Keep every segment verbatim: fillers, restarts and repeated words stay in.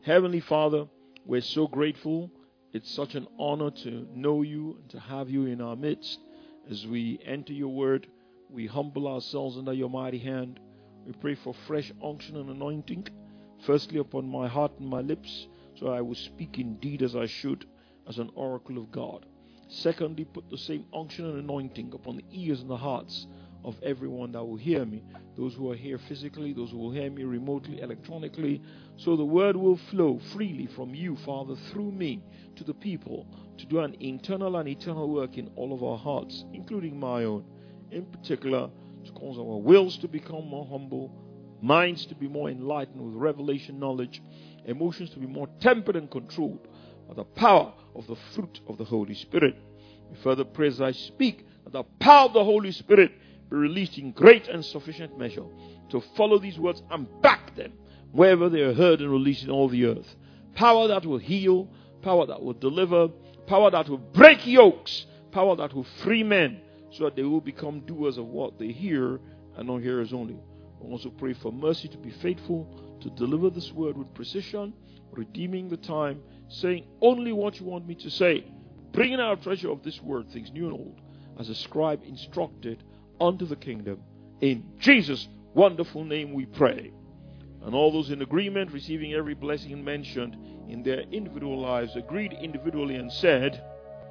Heavenly Father, we're so grateful. It's such an honor to know you and to have you in our midst. As we enter your word, we humble ourselves under your mighty hand. We pray for fresh unction and anointing, firstly upon my heart and my lips, so I will speak indeed as I should, as an oracle of God. Secondly, put the same unction and anointing upon the ears and the hearts of everyone that will hear me, those who are here physically, those who will hear me remotely, electronically, so the word will flow freely from you, Father, through me to the people, to do an internal and eternal work in all of our hearts, including my own, in particular, to cause our wills to become more humble, minds to be more enlightened with revelation knowledge, emotions to be more tempered and controlled by the power of the fruit of the Holy Spirit. We further pray as I speak that the power of the Holy Spirit be released in great and sufficient measure to follow these words and back them wherever they are heard and released in all the earth. Power that will heal, power that will deliver, power that will break yokes, power that will free men so that they will become doers of what they hear and not hearers only. We also pray for mercy to be faithful, to deliver this word with precision, redeeming the time, saying only what you want me to say, bringing out treasure of this word, things new and old, as a scribe instructed unto the kingdom. In Jesus' wonderful name we pray. And all those in agreement, receiving every blessing mentioned in their individual lives, agreed individually and said,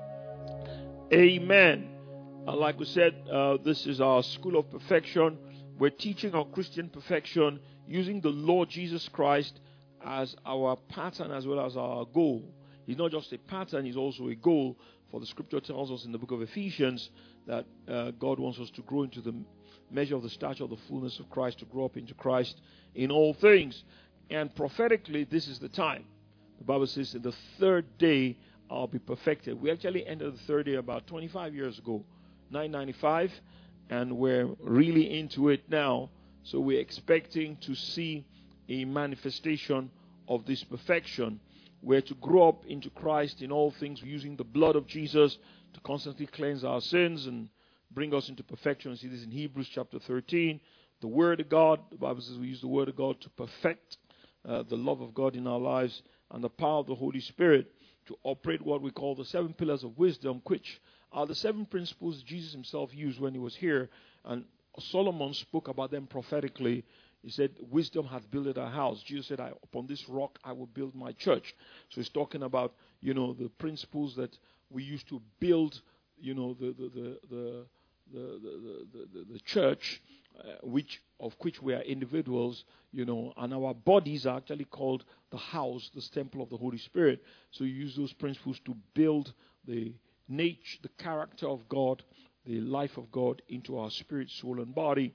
Amen. And like we said, uh, this is our School of Perfection. We're teaching our Christian perfection using the Lord Jesus Christ as our pattern as well as our goal. He's not just a pattern, he's also a goal. For the scripture tells us in the book of Ephesians that uh, God wants us to grow into the measure of the stature of the fullness of Christ, to grow up into Christ in all things. And prophetically, this is the time. The Bible says, in the third day, I'll be perfected. We actually entered the third day about twenty-five years ago, nine ninety-five, and we're really into it now. So we're expecting to see a manifestation of this perfection. We're to grow up into Christ in all things, using the blood of Jesus to constantly cleanse our sins and bring us into perfection. You see this in Hebrews chapter thirteen. The Word of God, the Bible says we use the Word of God to perfect uh, the love of God in our lives, and the power of the Holy Spirit to operate what we call the seven pillars of wisdom, which are the seven principles Jesus himself used when he was here. And Solomon spoke about them prophetically. He said, wisdom hath builded a house. Jesus said, I, upon this rock I will build my church. So he's talking about, you know, the principles that we used to build, you know, the the the the the, the, the, the, the church, uh, which of which we are individuals, you know, and our bodies are actually called the house, this temple of the Holy Spirit. So you use those principles to build the nature, the character of God, the life of God into our spirit, soul, and body.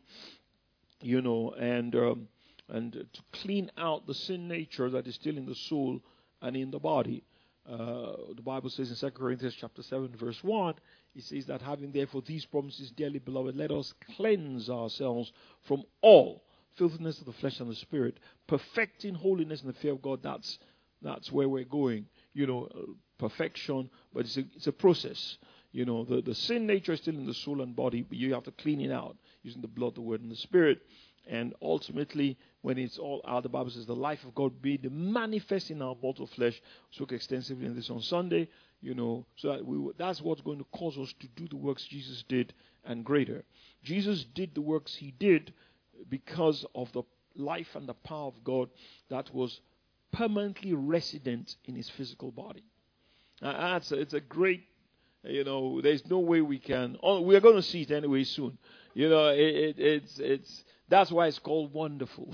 You know, and um, and to clean out the sin nature that is still in the soul and in the body. Uh, the Bible says in Second Corinthians chapter seven, verse one, it says that having therefore these promises, dearly beloved, let us cleanse ourselves from all filthiness of the flesh and the spirit, perfecting holiness in the fear of God. That's that's where we're going. You know, uh, perfection, but it's a, it's a process. You know, the, the sin nature is still in the soul and body, but you have to clean it out using the blood, the word, and the spirit. And ultimately, when it's all out, the Bible says the life of God be manifest in our mortal flesh. We spoke extensively in this on Sunday. You know, so that we, that's what's going to cause us to do the works Jesus did and greater. Jesus did the works he did because of the life and the power of God that was permanently resident in his physical body. Uh, that's a, it's a great, you know, there's no way we can. Oh, we're going to see it anyway soon. You know, it, it, it's it's that's why it's called wonderful.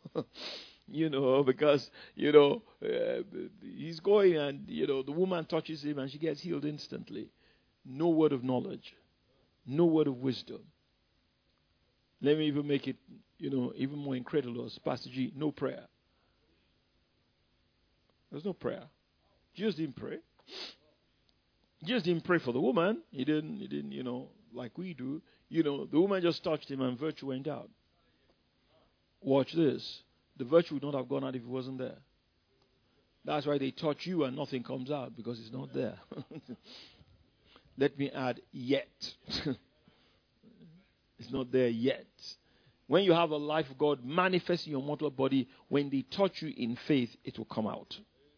You know, because, you know, uh, he's going and, you know, the woman touches him and she gets healed instantly. No word of knowledge. No word of wisdom. Let me even make it, you know, even more incredulous. Pastor G, no prayer. There's no prayer. Jesus didn't pray. Jesus didn't pray for the woman. He didn't, he didn't, you know, like we do. You know, the woman just touched him and virtue went out. Watch this. The virtue would not have gone out if it wasn't there. That's why they touch you and nothing comes out, because it's not there. Let me add, yet. It's not there yet. When you have a life of God manifest in your mortal body, when they touch you in faith, it will come out.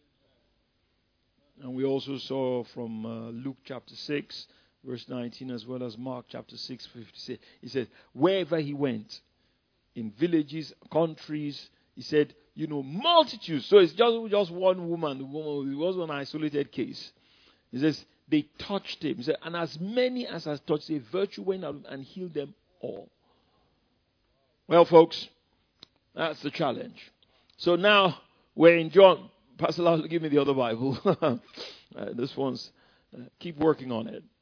And we also saw from uh, Luke chapter six, verse nineteen, as well as Mark chapter six, fifty-six. He said, wherever he went, in villages, countries, he said, you know, multitudes. So it's just, just one woman. The woman, it was an isolated case. He says, they touched him. He said, and as many as has touched him, virtue went out and healed them all. Well, folks, that's the challenge. So now we're in John. Pastor Lal, give me the other Bible. uh, this one's, uh, keep working on it.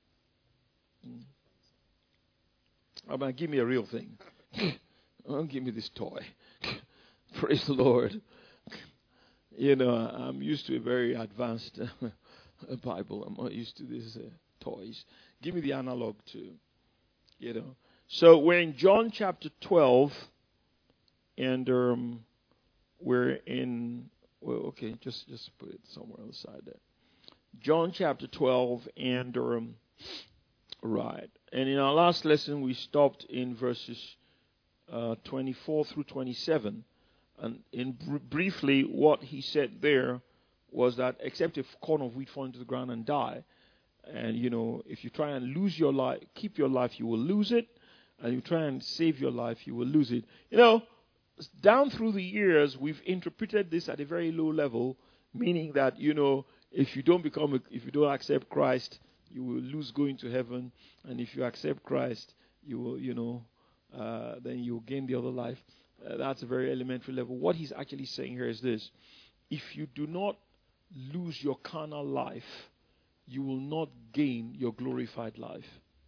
I mean, give me a real thing. Don't give me this toy. Praise the Lord. You know, I'm used to a very advanced uh, Bible. I'm not used to these uh, toys. Give me the analog too. You know. So we're in John chapter twelve, and um, we're in. Well, okay, just just put it somewhere on the side there. John chapter twelve, and um, right. And in our last lesson, we stopped in verses uh, twenty-four through twenty-seven. And in br- briefly, what he said there was that except if corn of wheat fall into the ground and die, and you know, if you try and lose your life, keep your life, you will lose it, and you try and save your life, you will lose it. You know, down through the years, we've interpreted this at a very low level, meaning that you know, if you don't become, a, if you don't accept Christ, you will lose going to heaven, and if you accept Christ, you will, you know, uh, then you will gain the other life. Uh, that's a very elementary level. What he's actually saying here is this: if you do not lose your carnal life, you will not gain your glorified life.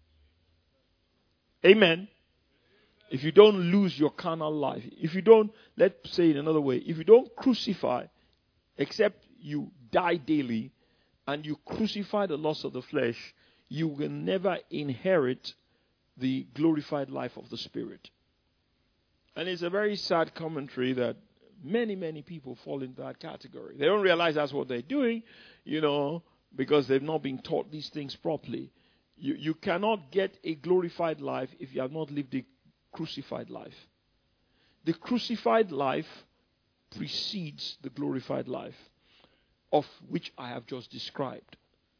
Amen. If you don't lose your carnal life, if you don't, let's say it another way, if you don't crucify, except you die daily, and you crucify the loss of the flesh, you will never inherit the glorified life of the Spirit. And it's a very sad commentary that many, many people fall into that category. They don't realize that's what they're doing, you know, because they've not been taught these things properly. You, you cannot get a glorified life if you have not lived a crucified life. The crucified life precedes the glorified life, of which I have just described,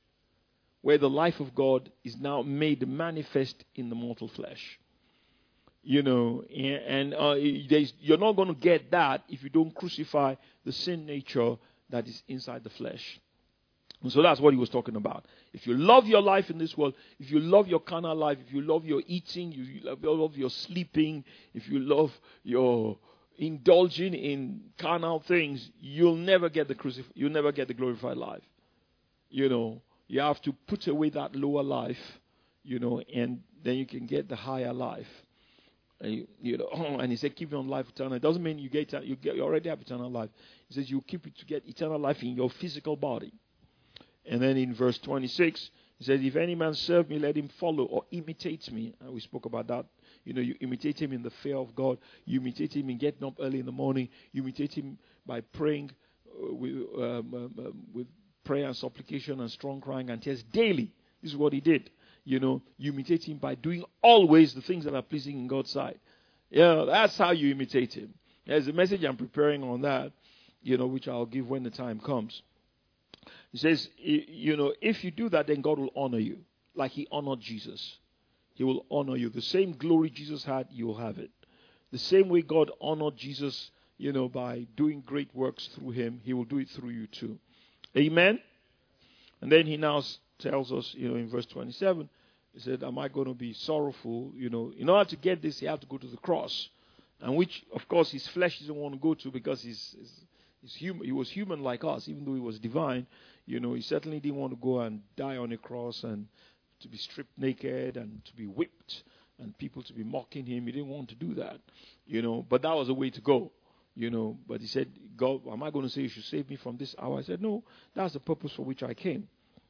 where the life of God is now made manifest in the mortal flesh. You know, and uh, you're not going to get that if you don't crucify the sin nature that is inside the flesh. And so that's what he was talking about. If you love your life in this world, if you love your carnal life, if you love your eating, you love, you love your sleeping, if you love your indulging in carnal things, you'll never get the crucif- you'll never get the glorified life. You know, you have to put away that lower life, you know, and then you can get the higher life. And you, you know, and he said, keep on life eternal. It doesn't mean you get you get you already have eternal life. He says you keep it to get eternal life in your physical body. And then in verse twenty-six, he says, if any man serve me, let him follow or imitate me. And we spoke about that. You know, you imitate him in the fear of God. You imitate him in getting up early in the morning. You imitate him by praying uh, with um, um, um, with prayer and supplication and strong crying and tears daily. This is what he did. You know, you imitate him by doing always the things that are pleasing in God's sight. Yeah, that's how you imitate him. There's a message I'm preparing on that, you know, which I'll give when the time comes. He says, you know, if you do that, then God will honor you like he honored Jesus. He will honor you. The same glory Jesus had, you will have it. The same way God honored Jesus, you know, by doing great works through him, he will do it through you too. Amen? And then he now tells us, you know, in verse twenty-seven, he said, am I going to be sorrowful? You know, in order to get this, he had to go to the cross. And which, of course, his flesh doesn't want to go to because he's, he's, he's human. He was human like us, even though he was divine. You know, he certainly didn't want to go and die on a cross and to be stripped naked and to be whipped and people to be mocking him. He didn't want to do that, you know, but that was a way to go. You know, but he said, God, am I going to say you should save me from this hour? I said, no, that's the purpose for which I came.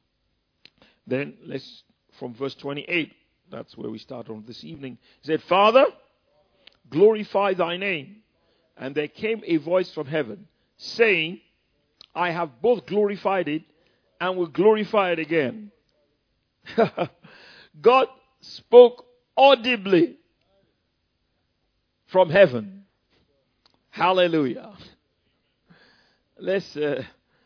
Then let's, from verse twenty-eight, that's where we start on this evening. He said, Father, glorify thy name. And there came a voice from heaven saying, I have both glorified it and will glorify it again. God spoke audibly from heaven. Hallelujah. Let's, uh,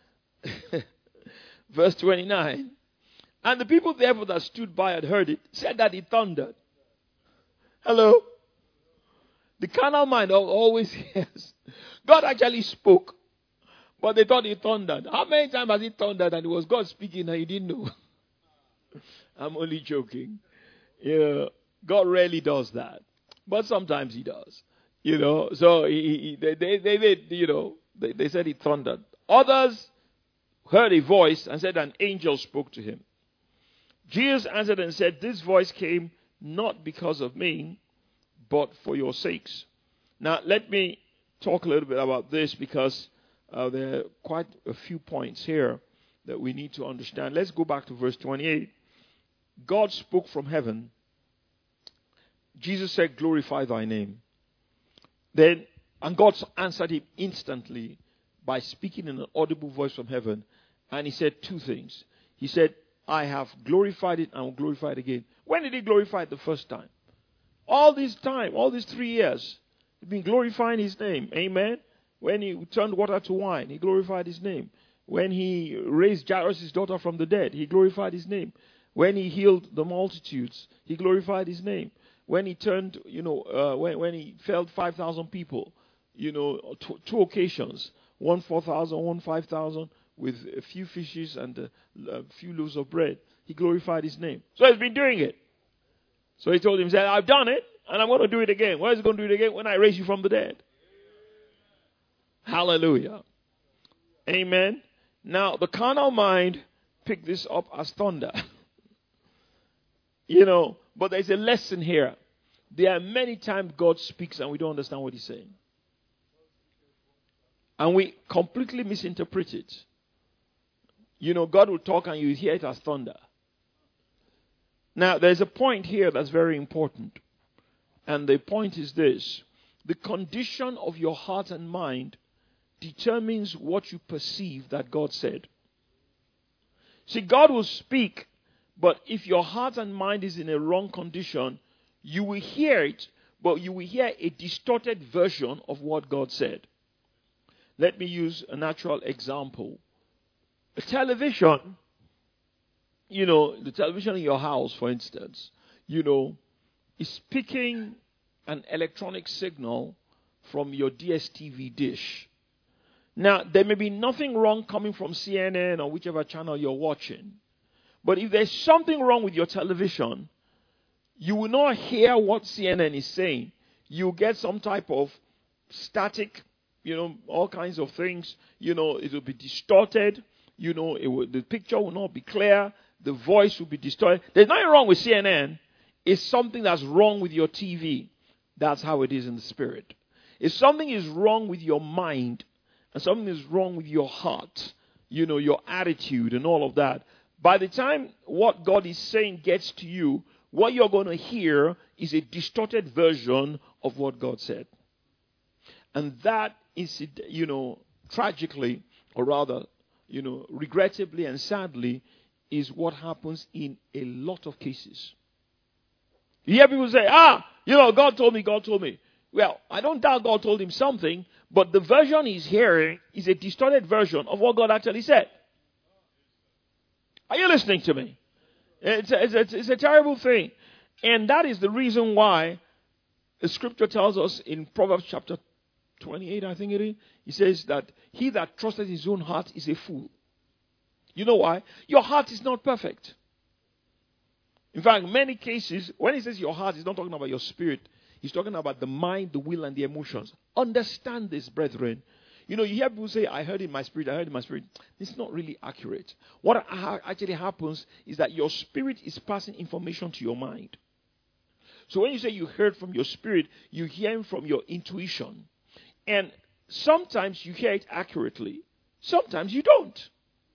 verse twenty-nine. And the people therefore that stood by and heard it said that it thundered. Hello? The carnal mind always hears. God actually spoke, but they thought it thundered. How many times has it thundered and it was God speaking and you didn't know? I'm only joking. You know, God rarely does that, but sometimes He does. You know, so he, he, they, they, they, they, you know, they, they said it thundered. Others heard a voice and said an angel spoke to him. Jesus answered and said, this voice came not because of me, but for your sakes. Now, let me talk a little bit about this because uh, there are quite a few points here that we need to understand. Let's go back to verse twenty-eight. God spoke from heaven. Jesus said, glorify thy name. Then, and God answered him instantly by speaking in an audible voice from heaven. And he said two things. He said, I have glorified it and will glorify it again. When did he glorify it the first time? All this time, all these three years, he's been glorifying his name. Amen. When he turned water to wine, he glorified his name. When he raised Jairus' daughter from the dead, he glorified his name. When he healed the multitudes, he glorified his name. When he turned, you know, uh, when, when he fed five thousand people, you know, t- two occasions, one four thousand, one five thousand, with a few fishes and a, a few loaves of bread, he glorified his name. So he's been doing it. So he told him, he said, I've done it, and I'm going to do it again. When is he going to do it again? When I raise you from the dead. Hallelujah. Amen. Now, the carnal mind picked this up as thunder. You know, but there's a lesson here. There are many times God speaks and we don't understand what He's saying. And we completely misinterpret it. You know, God will talk and you hear it as thunder. Now, there's a point here that's very important. And the point is this. The condition of your heart and mind determines what you perceive that God said. See, God will speak, but if your heart and mind is in a wrong condition, you will hear it, but you will hear a distorted version of what God said. Let me use a natural example. A television, you know, the television in your house, for instance, you know, is picking an electronic signal from your D S T V dish. Now, there may be nothing wrong coming from C N N or whichever channel you're watching. But if there's something wrong with your television, you will not hear what C N N is saying. You get some type of static, you know, all kinds of things. You know, it will be distorted. You know, it will, the picture will not be clear. The voice will be distorted. There's nothing wrong with C N N. It's something that's wrong with your T V. That's how it is in the spirit. If something is wrong with your mind, and something is wrong with your heart, you know, your attitude and all of that, by the time what God is saying gets to you, what you're going to hear is a distorted version of what God said. And that is, you know, tragically, or rather, you know, regrettably and sadly, is what happens in a lot of cases. You hear people say, ah, you know, God told me, God told me. Well, I don't doubt God told him something, but the version he's hearing is a distorted version of what God actually said. Are you listening to me? It's a, it's a, it's a terrible thing. And that is the reason why the scripture tells us in Proverbs chapter twenty-eight, I think it is, he says that he that trusteth his own heart is a fool. You know why? Your heart is not perfect. In fact, many cases, when he says your heart, he's not talking about your spirit. He's talking about the mind, the will, and the emotions. Understand this, brethren. You know, you hear people say, I heard in my spirit, I heard in my spirit. It's not really accurate. What actually happens is that your spirit is passing information to your mind. So when you say you heard from your spirit, you're hearing from your intuition. And sometimes you hear it accurately. Sometimes you don't.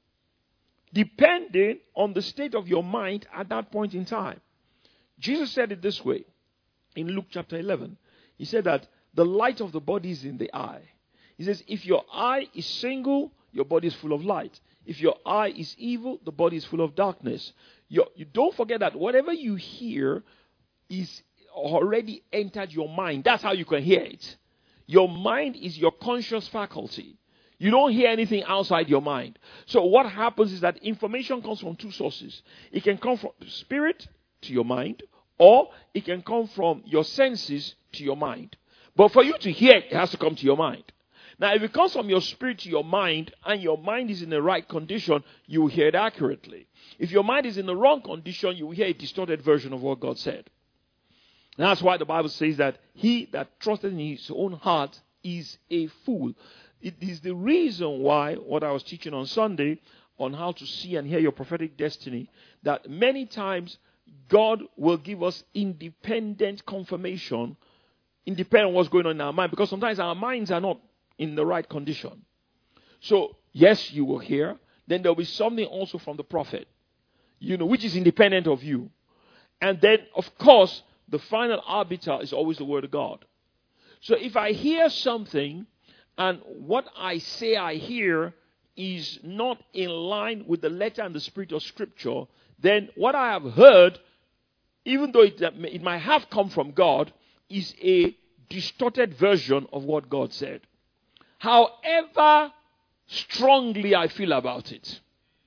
Depending on the state of your mind at that point in time. Jesus said it this way in Luke chapter eleven. He said that the light of the body is in the eye. He says, if your eye is single, your body is full of light. If your eye is evil, the body is full of darkness. You're, you don't forget that whatever you hear is already entered your mind. That's how you can hear it. Your mind is your conscious faculty. You don't hear anything outside your mind. So what happens is that information comes from two sources. It can come from spirit to your mind, or it can come from your senses to your mind. But for you to hear it, it has to come to your mind. Now, if it comes from your spirit to your mind, and your mind is in the right condition, you will hear it accurately. If your mind is in the wrong condition, you will hear a distorted version of what God said. And that's why the Bible says that he that trusted in his own heart is a fool. It is the reason why, what I was teaching on Sunday, on how to see and hear your prophetic destiny, that many times God will give us independent confirmation, independent of what's going on in our mind, because sometimes our minds are not in the right condition. So, yes, you will hear. Then there will be something also from the prophet, you know, which is independent of you. And then, of course, the final arbiter is always the word of God. So if I hear something, and what I say I hear is not in line with the letter and the spirit of Scripture, then what I have heard, even though it, it might have come from God, is a distorted version of what God said. However strongly I feel about it.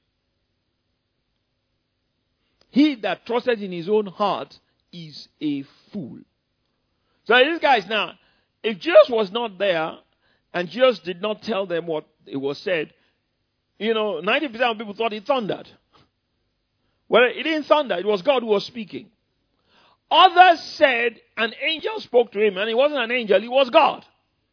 He that trusted in his own heart is a fool. So these guys now, if Jesus was not there, and Jesus did not tell them what it was said, you know, ninety percent of people thought he thundered. Well, it didn't thunder. It was God who was speaking. Others said an angel spoke to him, and it wasn't an angel, it was God.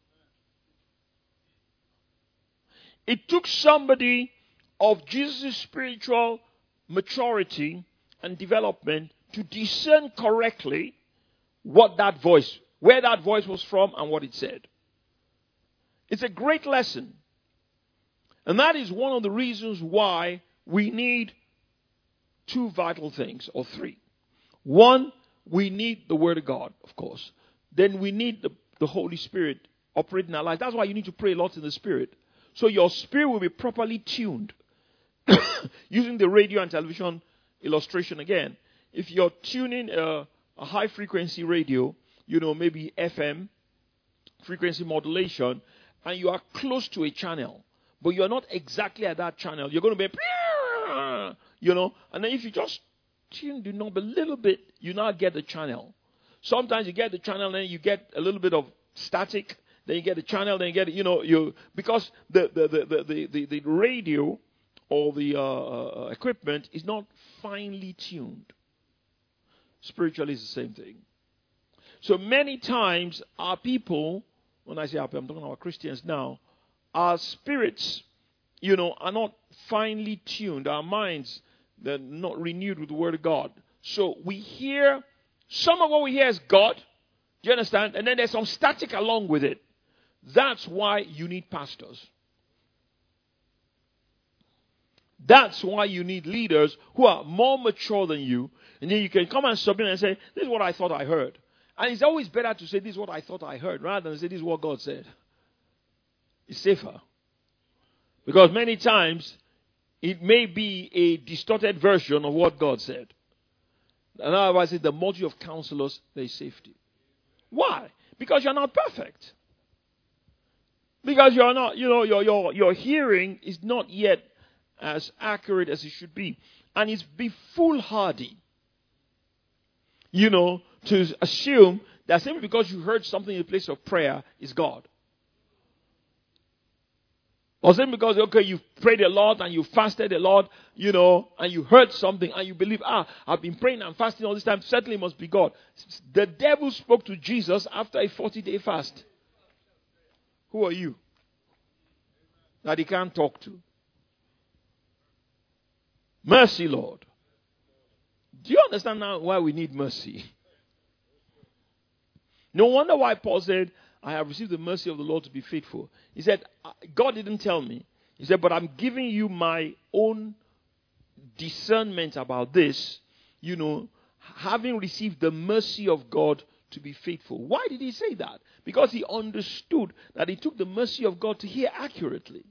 It took somebody of Jesus' spiritual maturity and development to discern correctly what that voice, where that voice was from and what it said. It's a great lesson. And that is one of the reasons why we need two vital things, or three. One, we need the Word of God, of course. Then we need the, the Holy Spirit operating in our life. That's why you need to pray a lot in the Spirit. So your spirit will be properly tuned. Using the radio and television illustration again. If you're tuning a, a high frequency radio, you know, maybe F M, frequency modulation, and you are close to a channel, but you're not exactly at that channel, you're going to be, you know, and then if you just tune the knob a little bit, you now get the channel. Sometimes you get the channel, then you get a little bit of static, then you get the channel, then you get, you know, you because the the the the the, the radio or the uh, uh, equipment is not finely tuned. Spiritually, it's the same thing. So many times our people, when I say our people, I'm talking about Christians now, our spirits, you know, are not finely tuned. Our minds, they're not renewed with the Word of God. So we hear, some of what we hear is God. Do you understand? And then there's some static along with it. That's why you need pastors. That's why you need leaders who are more mature than you. And then you can come and submit and say, this is what I thought I heard. And it's always better to say, this is what I thought I heard, rather than say, this is what God said. It's safer. Because many times, it may be a distorted version of what God said. And otherwise, the multitude of counselors, there is safety. Why? Because you're not perfect. Because you're not, you know, your your your hearing is not yet as accurate as it should be. And it's be foolhardy, you know, to assume that simply because you heard something in the place of prayer is God. Or simply because, okay, you've prayed a lot and you fasted a lot, you know, and you heard something and you believe, ah, I've been praying and fasting all this time, certainly it must be God. The devil spoke to Jesus after a forty-day fast. Who are you that he can't talk to? Mercy, Lord. Do you understand now why we need mercy? No wonder why Paul said, I have received the mercy of the Lord to be faithful. He said, God didn't tell me. He said, but I'm giving you my own discernment about this, you know, having received the mercy of God to be faithful. Why did he say that? Because he understood that it took the mercy of God to hear accurately.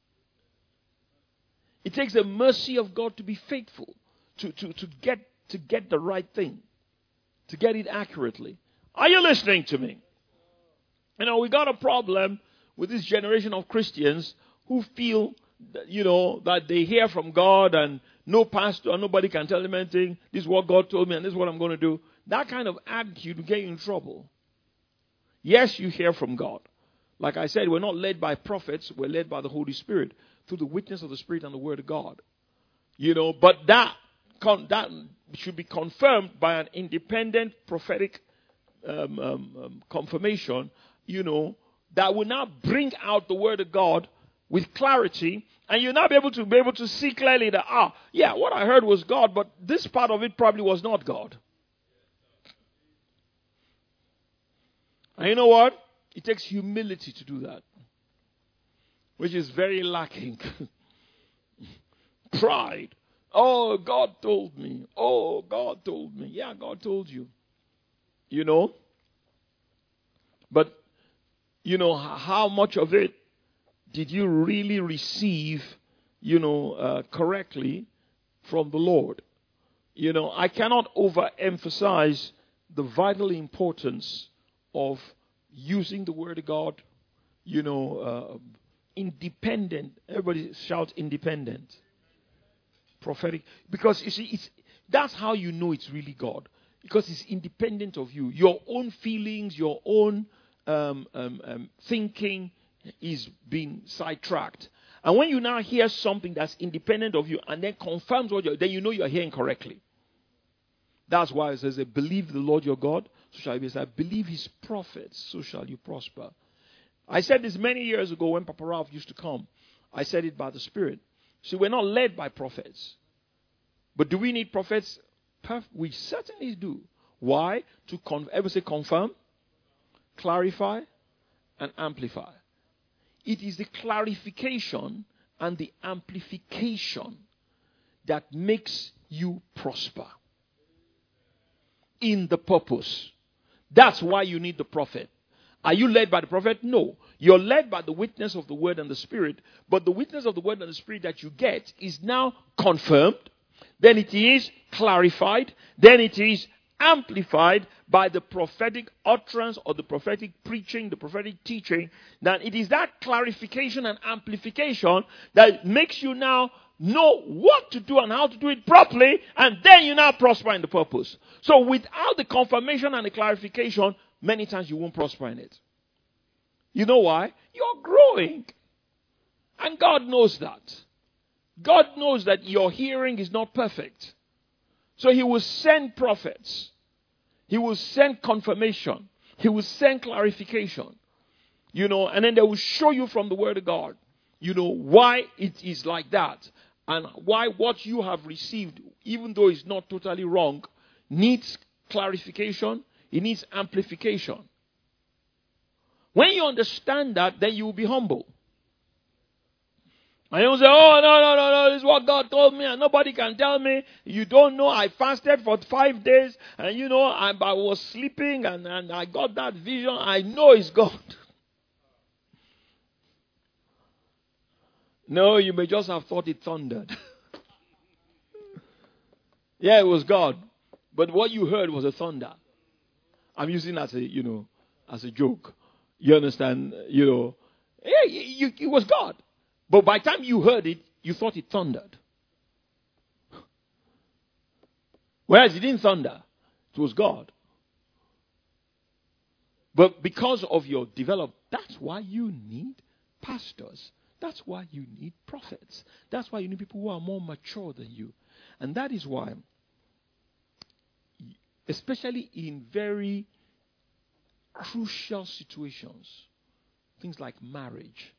It takes the mercy of God to be faithful, to, to, to get to get the right thing. to get it accurately. Are you listening to me? You know, we got a problem with this generation of Christians who feel, that, you know, that they hear from God and no pastor, nobody can tell them anything. This is what God told me and this is what I'm going to do. That kind of attitude will get you in trouble. Yes, you hear from God. Like I said, we're not led by prophets. We're led by the Holy Spirit through the witness of the Spirit and the Word of God. You know, but that, that should be confirmed by an independent prophetic um, um, um, confirmation, you know, that will now bring out the Word of God with clarity, and you'll now be able to be able to see clearly that, ah, yeah, what I heard was God, but this part of it probably was not God. And you know what? It takes humility to do that, which is very lacking. Pride. Oh, God told me. Oh, God told me. Yeah, God told you. You know? But, you know, how much of it did you really receive, you know, uh, correctly from the Lord? You know, I cannot overemphasize the vital importance of using the Word of God, you know, uh, independent. Everybody shout independent. Prophetic. Because, you see, it's, that's how you know it's really God. Because it's independent of you. Your own feelings, your own um, um, um, thinking is being sidetracked. And when you now hear something that's independent of you and then confirms what you're, then you know you're hearing correctly. That's why it says, believe the Lord your God, so shall you be saved. Believe his prophets, so shall you prosper. I said this many years ago when Papa Ralph used to come. I said it by the Spirit. See, we're not led by prophets. But do we need prophets? Perf- we certainly do. Why? To con- ever say confirm, clarify, and amplify. It is the clarification and the amplification that makes you prosper in the purpose. That's why you need the prophet. Are you led by the prophet? No. You're led by the witness of the word and the spirit. But the witness of the word and the spirit that you get is now confirmed. Then it is clarified. Then it is amplified by the prophetic utterance or the prophetic preaching, the prophetic teaching. That it is that clarification and amplification that makes you now know what to do and how to do it properly, and then you now prosper in the purpose. So without the confirmation and the clarification, many times you won't prosper in it. You know why? You're growing. And God knows that. God knows that your hearing is not perfect. So he will send prophets. He will send confirmation. He will send clarification. You know, and then they will show you from the word of God, you know, why it is like that. And why what you have received, even though it's not totally wrong, needs clarification. It needs amplification. When you understand that, then you will be humble. And you will say, oh, no, no, no, no, this is what God told me and nobody can tell me. You don't know, I fasted for five days and you know, I, I was sleeping and, and I got that vision. I know it's God. No, you may just have thought it thundered. Yeah, it was God. But what you heard was a thunder. I'm using it as a, you know, as a joke. You understand? You know, yeah, you, you, it was God. But by the time you heard it, you thought it thundered. Whereas it didn't thunder. It was God. But because of your development, that's why you need pastors. That's why you need prophets. That's why you need people who are more mature than you. And that is why, especially in very crucial situations, things like marriage,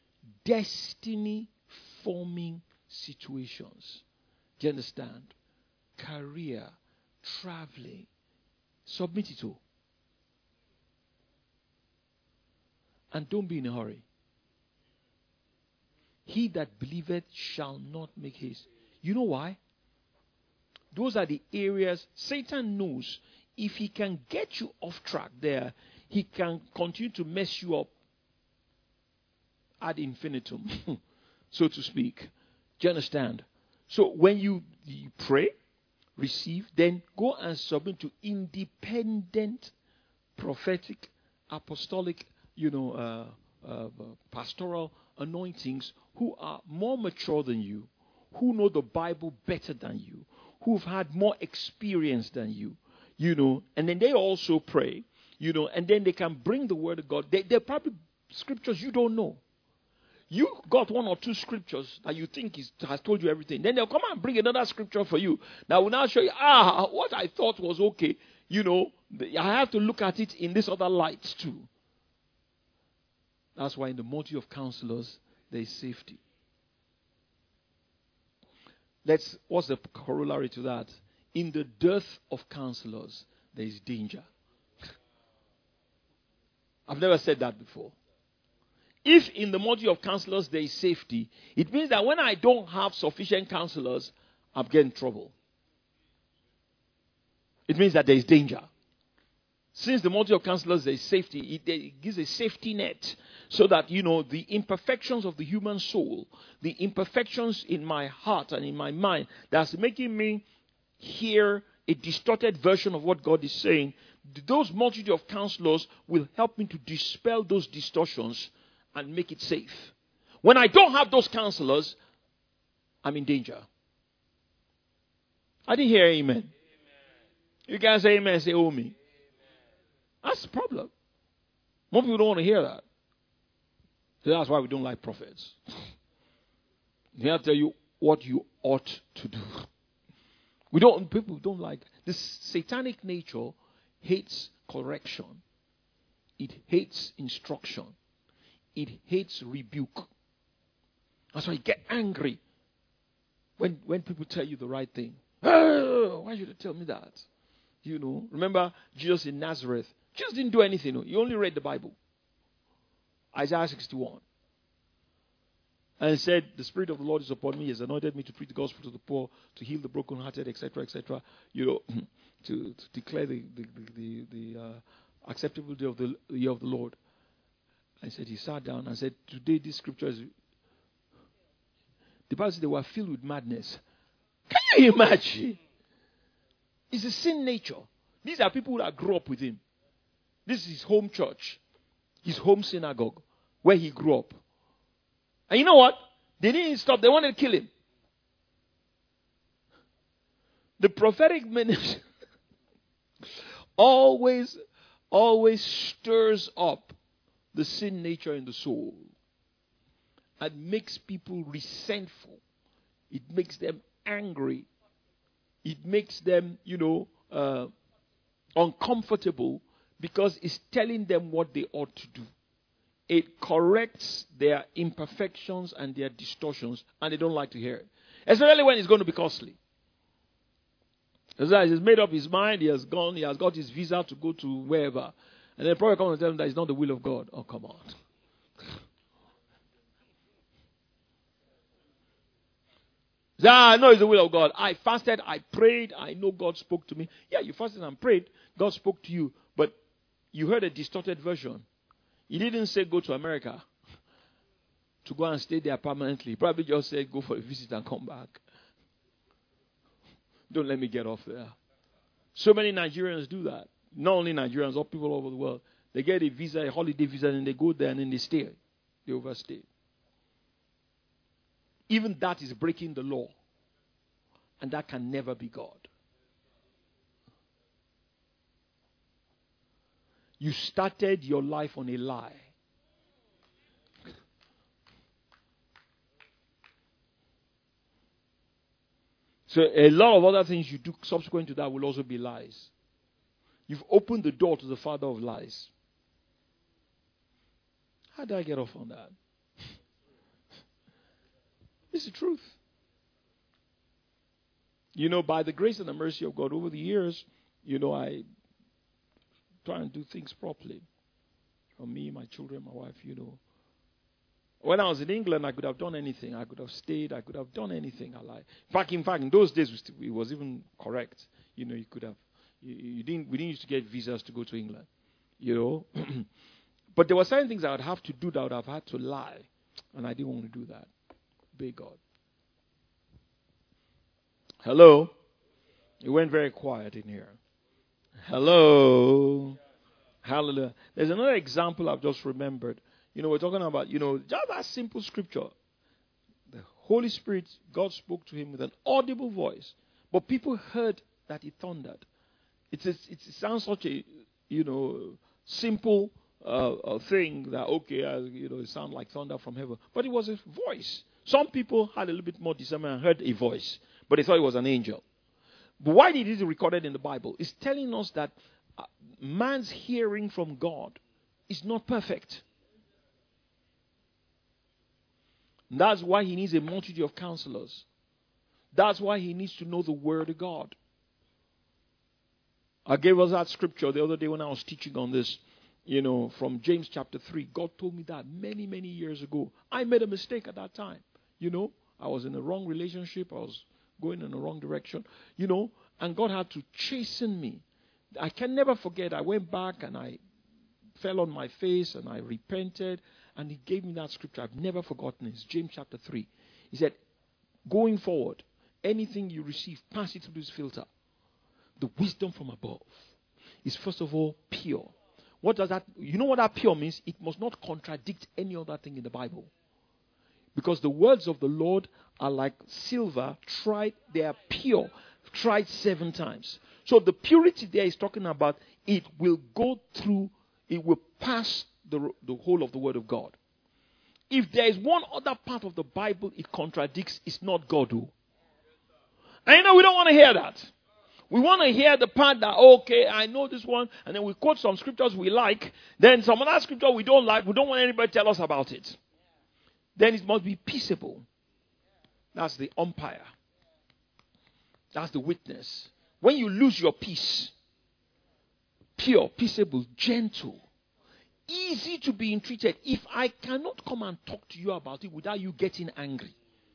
destiny-forming situations, do you understand? Career, traveling, submit it all. And don't be in a hurry. He that believeth shall not make haste. You know why? Those are the areas Satan knows. If he can get you off track there, he can continue to mess you up ad infinitum, so to speak. Do you understand? So when you, you pray, receive, then go and submit to independent prophetic, apostolic, you know, uh, uh, pastoral anointings who are more mature than you, who know the Bible better than you, who've had more experience than you, you know, and then they also pray, you know, and then they can bring the word of God. They, they're probably scriptures you don't know. You got one or two scriptures that you think is, has told you everything. Then they'll come and bring another scripture for you that will now show you, ah, what I thought was okay, you know, I have to look at it in this other light too. That's why in the multitude of counselors, there is safety. Let's, what's the corollary to that? In the dearth of counselors, there is danger. I've never said that before. If in the multitude of counselors there is safety, it means that when I don't have sufficient counselors, I'm getting trouble. It means that there is danger. Since the multitude of counselors there is safety, it, it gives a safety net so that, you know, the imperfections of the human soul, the imperfections in my heart and in my mind that's making me hear a distorted version of what God is saying, those multitude of counselors will help me to dispel those distortions and make it safe. When I don't have those counselors, I'm in danger. I didn't hear amen. Amen. You guys say amen, say oh me. Amen. That's the problem. Most people don't want to hear that. So that's why we don't like prophets. They have to tell you what you ought to do. We don't, people don't like that. This satanic nature hates correction. It hates instruction. It hates rebuke. That's why you get angry when, when people tell you the right thing. Oh, why should you tell me that? You know, remember Jesus in Nazareth. Jesus didn't do anything. He only read the Bible. Isaiah sixty-one. And he said, the Spirit of the Lord is upon me. He has anointed me to preach the gospel to the poor, to heal the brokenhearted, et cetera, et cetera. You know, to, to declare the, the, the, the, the uh, acceptable day of the year of the Lord. I said, he sat down and said, today these scriptures, the Bible said they were filled with madness. Can you imagine? It's a sin nature. These are people that grew up with him. This is his home church, his home synagogue, where he grew up. And you know what? They didn't stop. They wanted to kill him. The prophetic ministry always, always stirs up the sin nature in the soul and makes people resentful. It makes them angry. It makes them, you know, uh, uncomfortable because it's telling them what they ought to do. It corrects their imperfections and their distortions, and they don't like to hear it. Especially when it's going to be costly. He's made up his mind, he has gone, he has got his visa to go to wherever. And then probably come and tell him that it's not the will of God. Oh, come on. Ah, I know it's the will of God. I fasted, I prayed, I know God spoke to me. Yeah, you fasted and prayed, God spoke to you, but you heard a distorted version. He didn't say go to America to go and stay there permanently. He probably just said go for a visit and come back. Don't let me get off there. So many Nigerians do that. Not only Nigerians, all people all over the world. They get a visa, a holiday visa, and they go there and then they stay. They overstay. Even that is breaking the law. And that can never be God. You started your life on a lie. So a lot of other things you do subsequent to that will also be lies. You've opened the door to the father of lies. How did I get off on that? It's the truth. You know, by the grace and the mercy of God, over the years, you know, I try and do things properly. For me, my children, my wife, you know. When I was in England, I could have done anything. I could have stayed. I could have done anything I like. In fact, in fact, in those days, it was even correct. You know, you could have. You, you didn't. We didn't used to get visas to go to England. You know. But there were certain things I would have to do that I would have had to lie, and I didn't want to do that. Obey God. Hello. It went very quiet in here. Hello. Hallelujah. There's another example I've just remembered. You know, we're talking about, you know, just that simple scripture. The Holy Spirit, God spoke to him with an audible voice. But people heard that he thundered. It's a, it sounds such a, you know, simple uh, uh, thing that, okay, uh, you know, it sounds like thunder from heaven. But it was a voice. Some people had a little bit more discernment and heard a voice. But they thought it was an angel. But why did it record it in the Bible? It's telling us that uh, man's hearing from God is not perfect. That's why he needs a multitude of counselors. That's why he needs to know the Word of God. I gave us that scripture the other day when I was teaching on this, you know, from James chapter three. God told me that many, many years ago. I made a mistake at that time. You know, I was in the wrong relationship. I was going in the wrong direction, you know, and God had to chasten me. I can never forget. I went back and I fell on my face and I repented, and he gave me that scripture. I've never forgotten it. It's James chapter three. He said, going forward, anything you receive, pass it through this filter. The wisdom from above is first of all pure. What does that, you know what that pure means? It must not contradict any other thing in the Bible. Because the words of the Lord are like silver, tried, they are pure, tried seven times. So the purity there is talking about, it will go through, it will pass the, the whole of the Word of God. If there is one other part of the Bible it contradicts, it's not God who. And you know, we don't want to hear that. We want to hear the part that, okay, I know this one, and then we quote some scriptures we like, then some other scripture we don't like, we don't want anybody to tell us about it. Then it must be peaceable. That's the umpire. That's the witness. When you lose your peace, pure, peaceable, gentle, easy to be entreated. If I cannot come and talk to you about it without you getting angry,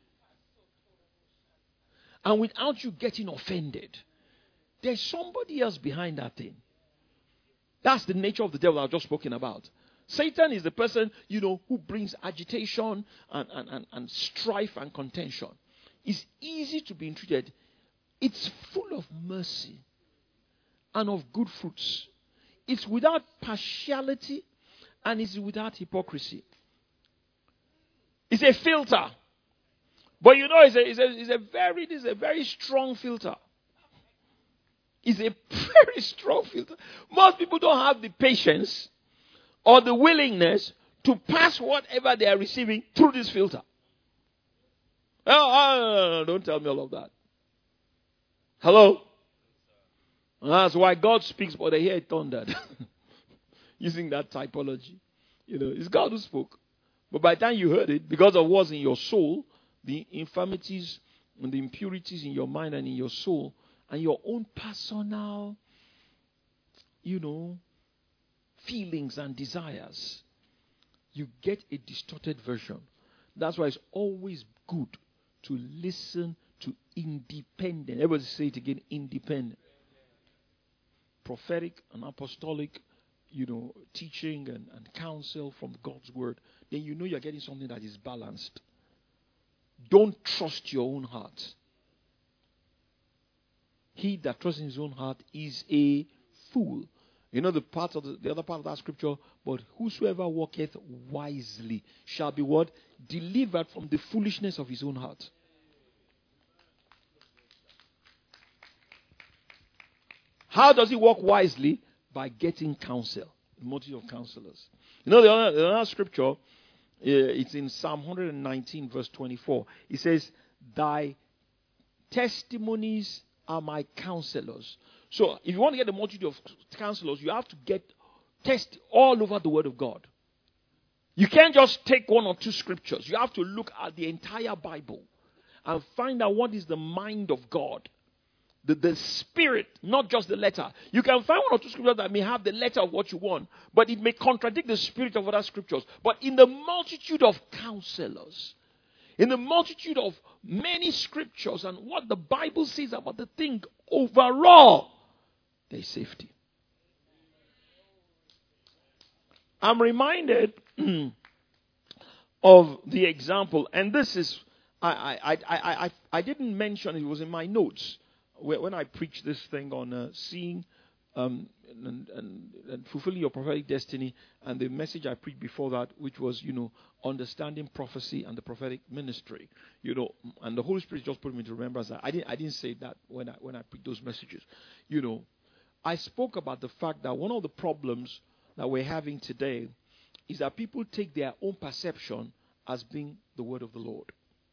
and without you getting offended, there's somebody else behind that thing. That's the nature of the devil I've just spoken about. Satan is the person, you know, who brings agitation and, and, and, and strife and contention. It's easy to be entreated. It's full of mercy and of good fruits. It's without partiality and it's without hypocrisy. It's a filter. But you know, it's a, it's a, it's a very, it's a very strong filter. It's a very strong filter. Most people don't have the patience or the willingness to pass whatever they are receiving through this filter. Oh, oh, no, no, no, don't tell me all of that. Hello? And that's why God speaks, but they hear it thundered. Using that typology. You know, it's God who spoke. But by the time you heard it, because of what's in your soul, the infirmities and the impurities in your mind and in your soul, and your own personal, you know, feelings and desires, you get a distorted version. That's why it's always good to listen to independent. Everybody say it again, independent. Prophetic and apostolic, you know, teaching and, and counsel from God's word. Then you know you're getting something that is balanced. Don't trust your own heart. He that trusts in his own heart is a fool. You know the part of the, the other part of that scripture, but whosoever walketh wisely shall be what? Delivered from the foolishness of his own heart. How does he walk wisely? By getting counsel. A multitude of counselors. You know the other, the other scripture, uh, it's in Psalm one nineteen verse twenty-four. It says, thy testimonies are my counselors. So if you want to get a multitude of counselors, you have to get test all over the Word of God. You can't just take one or two scriptures. You have to look at the entire Bible and find out what is the mind of God. The, the spirit, not just the letter. You can find one or two scriptures that may have the letter of what you want, but it may contradict the spirit of other scriptures. But in the multitude of counselors, in the multitude of many scriptures and what the Bible says about the thing overall, there is safety. I'm reminded of the example, and this is, I, I, I, I, I, I didn't mention it, it was in my notes. when I preach this thing on uh, seeing um, and, and, and fulfilling your prophetic destiny, and the message I preached before that, which was, you know, understanding prophecy and the prophetic ministry, you know, and the Holy Spirit just put me to remembrance that I didn't, I didn't say that when I when I preached those messages, you know. I spoke about the fact that one of the problems that we're having today is that people take their own perception as being the word of the Lord.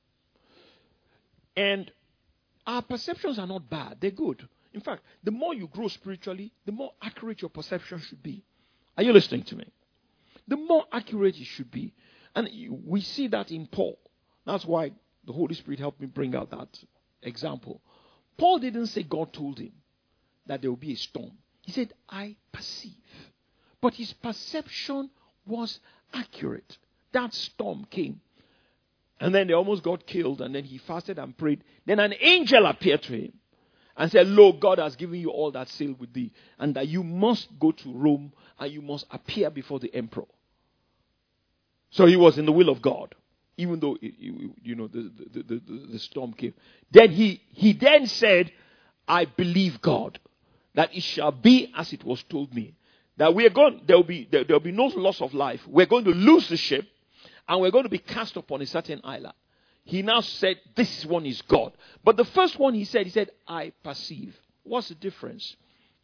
And our perceptions are not bad. They're good. In fact, the more you grow spiritually, the more accurate your perception should be. Are you listening to me? The more accurate it should be. And we see that in Paul. That's why the Holy Spirit helped me bring out that example. Paul didn't say God told him that there will be a storm. He said, I perceive. But his perception was accurate. That storm came. And then they almost got killed. And then he fasted and prayed. Then an angel appeared to him and said, Lo, God has given you all that sail with thee. And that you must go to Rome and you must appear before the emperor. So he was in the will of God. Even though, you know, the, the, the, the, the storm came. Then he, he then said, I believe God. That it shall be as it was told me. That we are going, there will be there will be no loss of life. We're going to lose the ship, and we're going to be cast upon a certain island. He now said, this one is God. But the first one he said, he said, I perceive. What's the difference?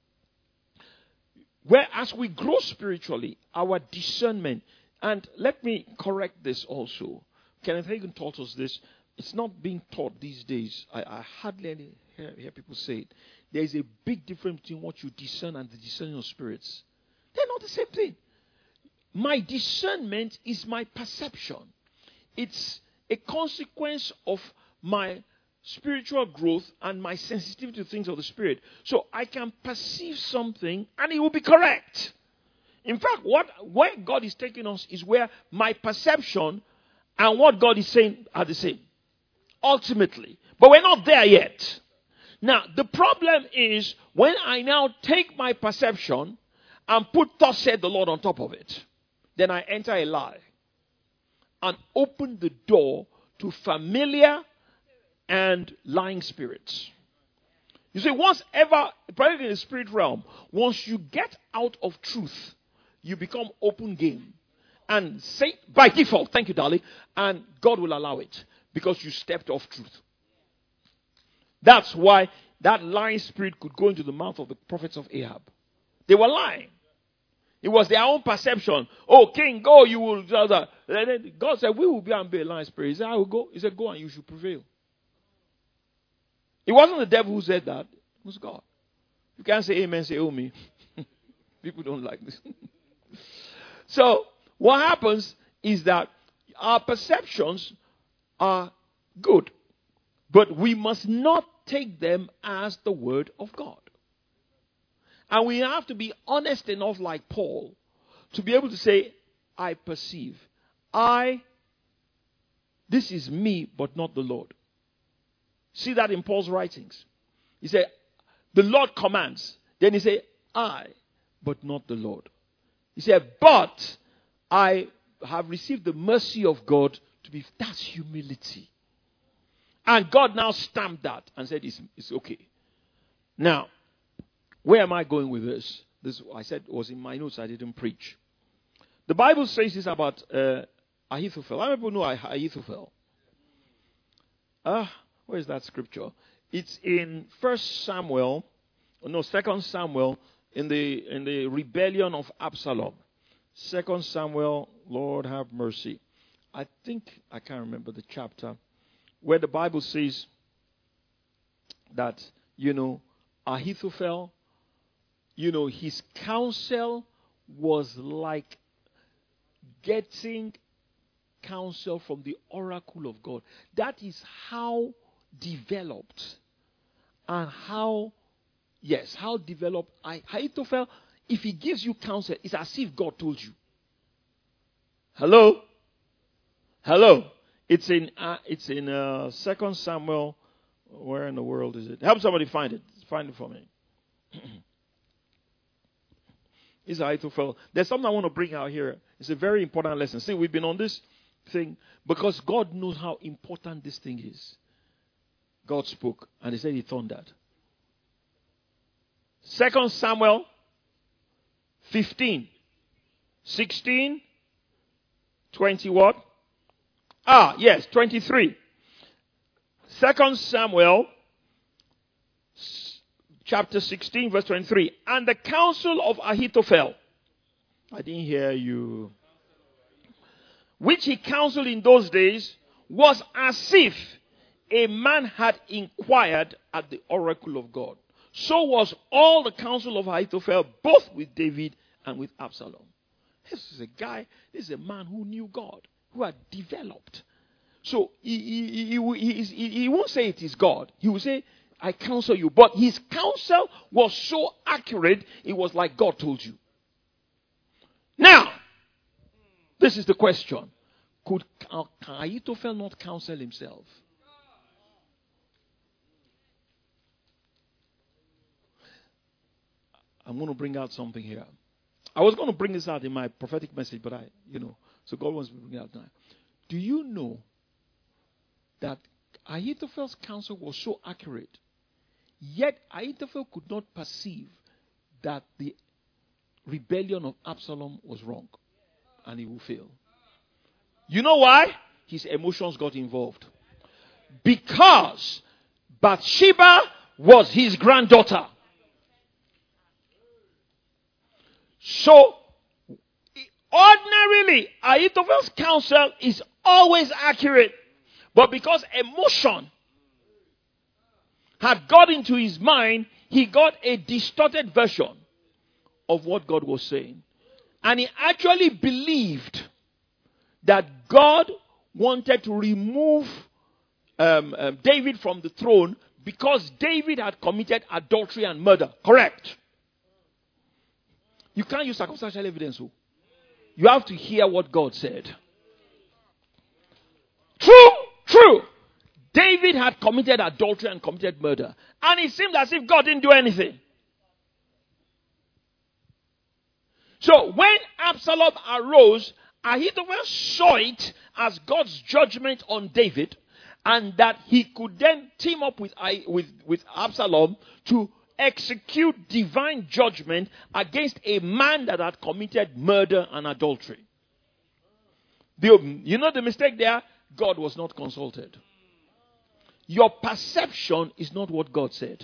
Where as we grow spiritually, our discernment, and let me correct this also. Kenneth Hagin taught us this. It's not being taught these days. I, I hardly hear, hear people say it. There is a big difference between what you discern and the discerning of spirits. They're not the same thing. My discernment is my perception. It's a consequence of my spiritual growth and my sensitivity to things of the Spirit. So I can perceive something and it will be correct. In fact, what where God is taking us is where my perception and what God is saying are the same. Ultimately. But we're not there yet. Now, the problem is when I now take my perception and put thus said the Lord on top of it, then I enter a lie and open the door to familiar and lying spirits. You see, once ever, particularly in the spirit realm, once you get out of truth, you become open game. And say, by default, thank you, darling, and God will allow it because you stepped off truth. That's why that lying spirit could go into the mouth of the prophets of Ahab. They were lying. It was their own perception. Oh, king, go, you will. God said, we will be and be a lying spirit. He said, I will go. He said, go and you should prevail. It wasn't the devil who said that. It was God. You can't say amen, say oh me. People don't like this. So, what happens is that our perceptions are good. But we must not take them as the word of God. And we have to be honest enough, like Paul, to be able to say, I perceive. I, this is me, but not the Lord. See that in Paul's writings. He said, the Lord commands. Then he said, I, but not the Lord. He said, but I have received the mercy of God to be, that's humility. And God now stamped that and said, it's, it's okay. Now, where am I going with this? This, I said, was in my notes. I didn't preach. The Bible says this about uh, Ahithophel. How many people know Ahithophel? Ah, uh, where is that scripture? It's in First Samuel, no, Second Samuel, in the in the rebellion of Absalom. Second Samuel, Lord have mercy. I think I can't remember the chapter where the Bible says that, you know, Ahithophel, you know, his counsel was like getting counsel from the oracle of God. That is how developed and how, yes, how developed Ahithophel, if he gives you counsel, it's as if God told you. Hello? Hello? It's in uh, it's in uh, Second Samuel. Where in the world is it? Help somebody find it. Find it for me. It's Ahithophel. There's something I want to bring out here. It's a very important lesson. See, we've been on this thing because God knows how important this thing is. God spoke and he said he thundered. Second Samuel fifteen, sixteen, twenty what? Ah, yes, twenty-three. Second Samuel chapter sixteen, verse twenty-three. And the counsel of Ahithophel, I didn't hear you, which he counseled in those days, was as if a man had inquired at the oracle of God. So was all the counsel of Ahithophel, both with David and with Absalom. This is a guy, this is a man who knew God, who had developed. So he, he, he, he, he won't say it is God. He will say, I counsel you. But his counsel was so accurate, it was like God told you. Now, this is the question. Could Ahithophel not counsel himself? I'm going to bring out something here. I was going to bring this out in my prophetic message, but I, you know, so God wants me to bring it out now. Do you know that Ahithophel's counsel was so accurate, yet Ahithophel could not perceive that the rebellion of Absalom was wrong and he will fail? You know why? His emotions got involved. Because Bathsheba was his granddaughter. So, ordinarily, Ahithophel's counsel is always accurate. But because emotion had got into his mind, he got a distorted version of what God was saying. And he actually believed that God wanted to remove um, um, David from the throne because David had committed adultery and murder. Correct. You can't use circumstantial evidence. So. You have to hear what God said. True, true. David had committed adultery and committed murder. And it seemed as if God didn't do anything. So when Absalom arose, Ahithophel saw it as God's judgment on David, and that he could then team up with, with, with Absalom to execute divine judgment against a man that had committed murder and adultery. The, you know the mistake there? God was not consulted. Your perception is not what God said.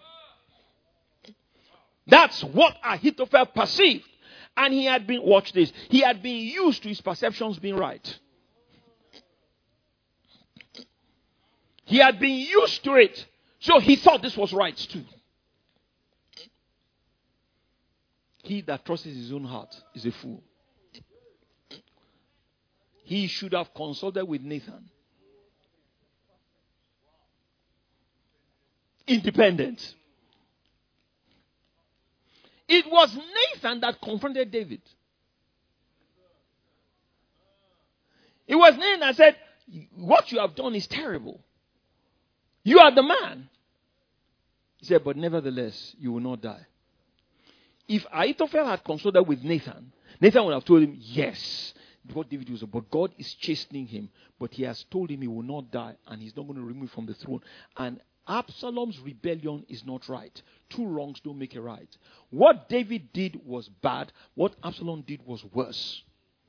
That's what Ahithophel perceived. And he had been, watch this, he had been used to his perceptions being right. He had been used to it. So he thought this was right too. He that trusts his own heart is a fool. He should have consulted with Nathan. Independent. It was Nathan that confronted David. It was Nathan that said, what you have done is terrible. You are the man. He said, but nevertheless, you will not die. If Ahithophel had consulted with Nathan, Nathan would have told him, yes, what David was, but God is chastening him. But he has told him he will not die and he's not going to remove him from the throne. And Absalom's rebellion is not right. Two wrongs don't make a right. What David did was bad. What Absalom did was worse.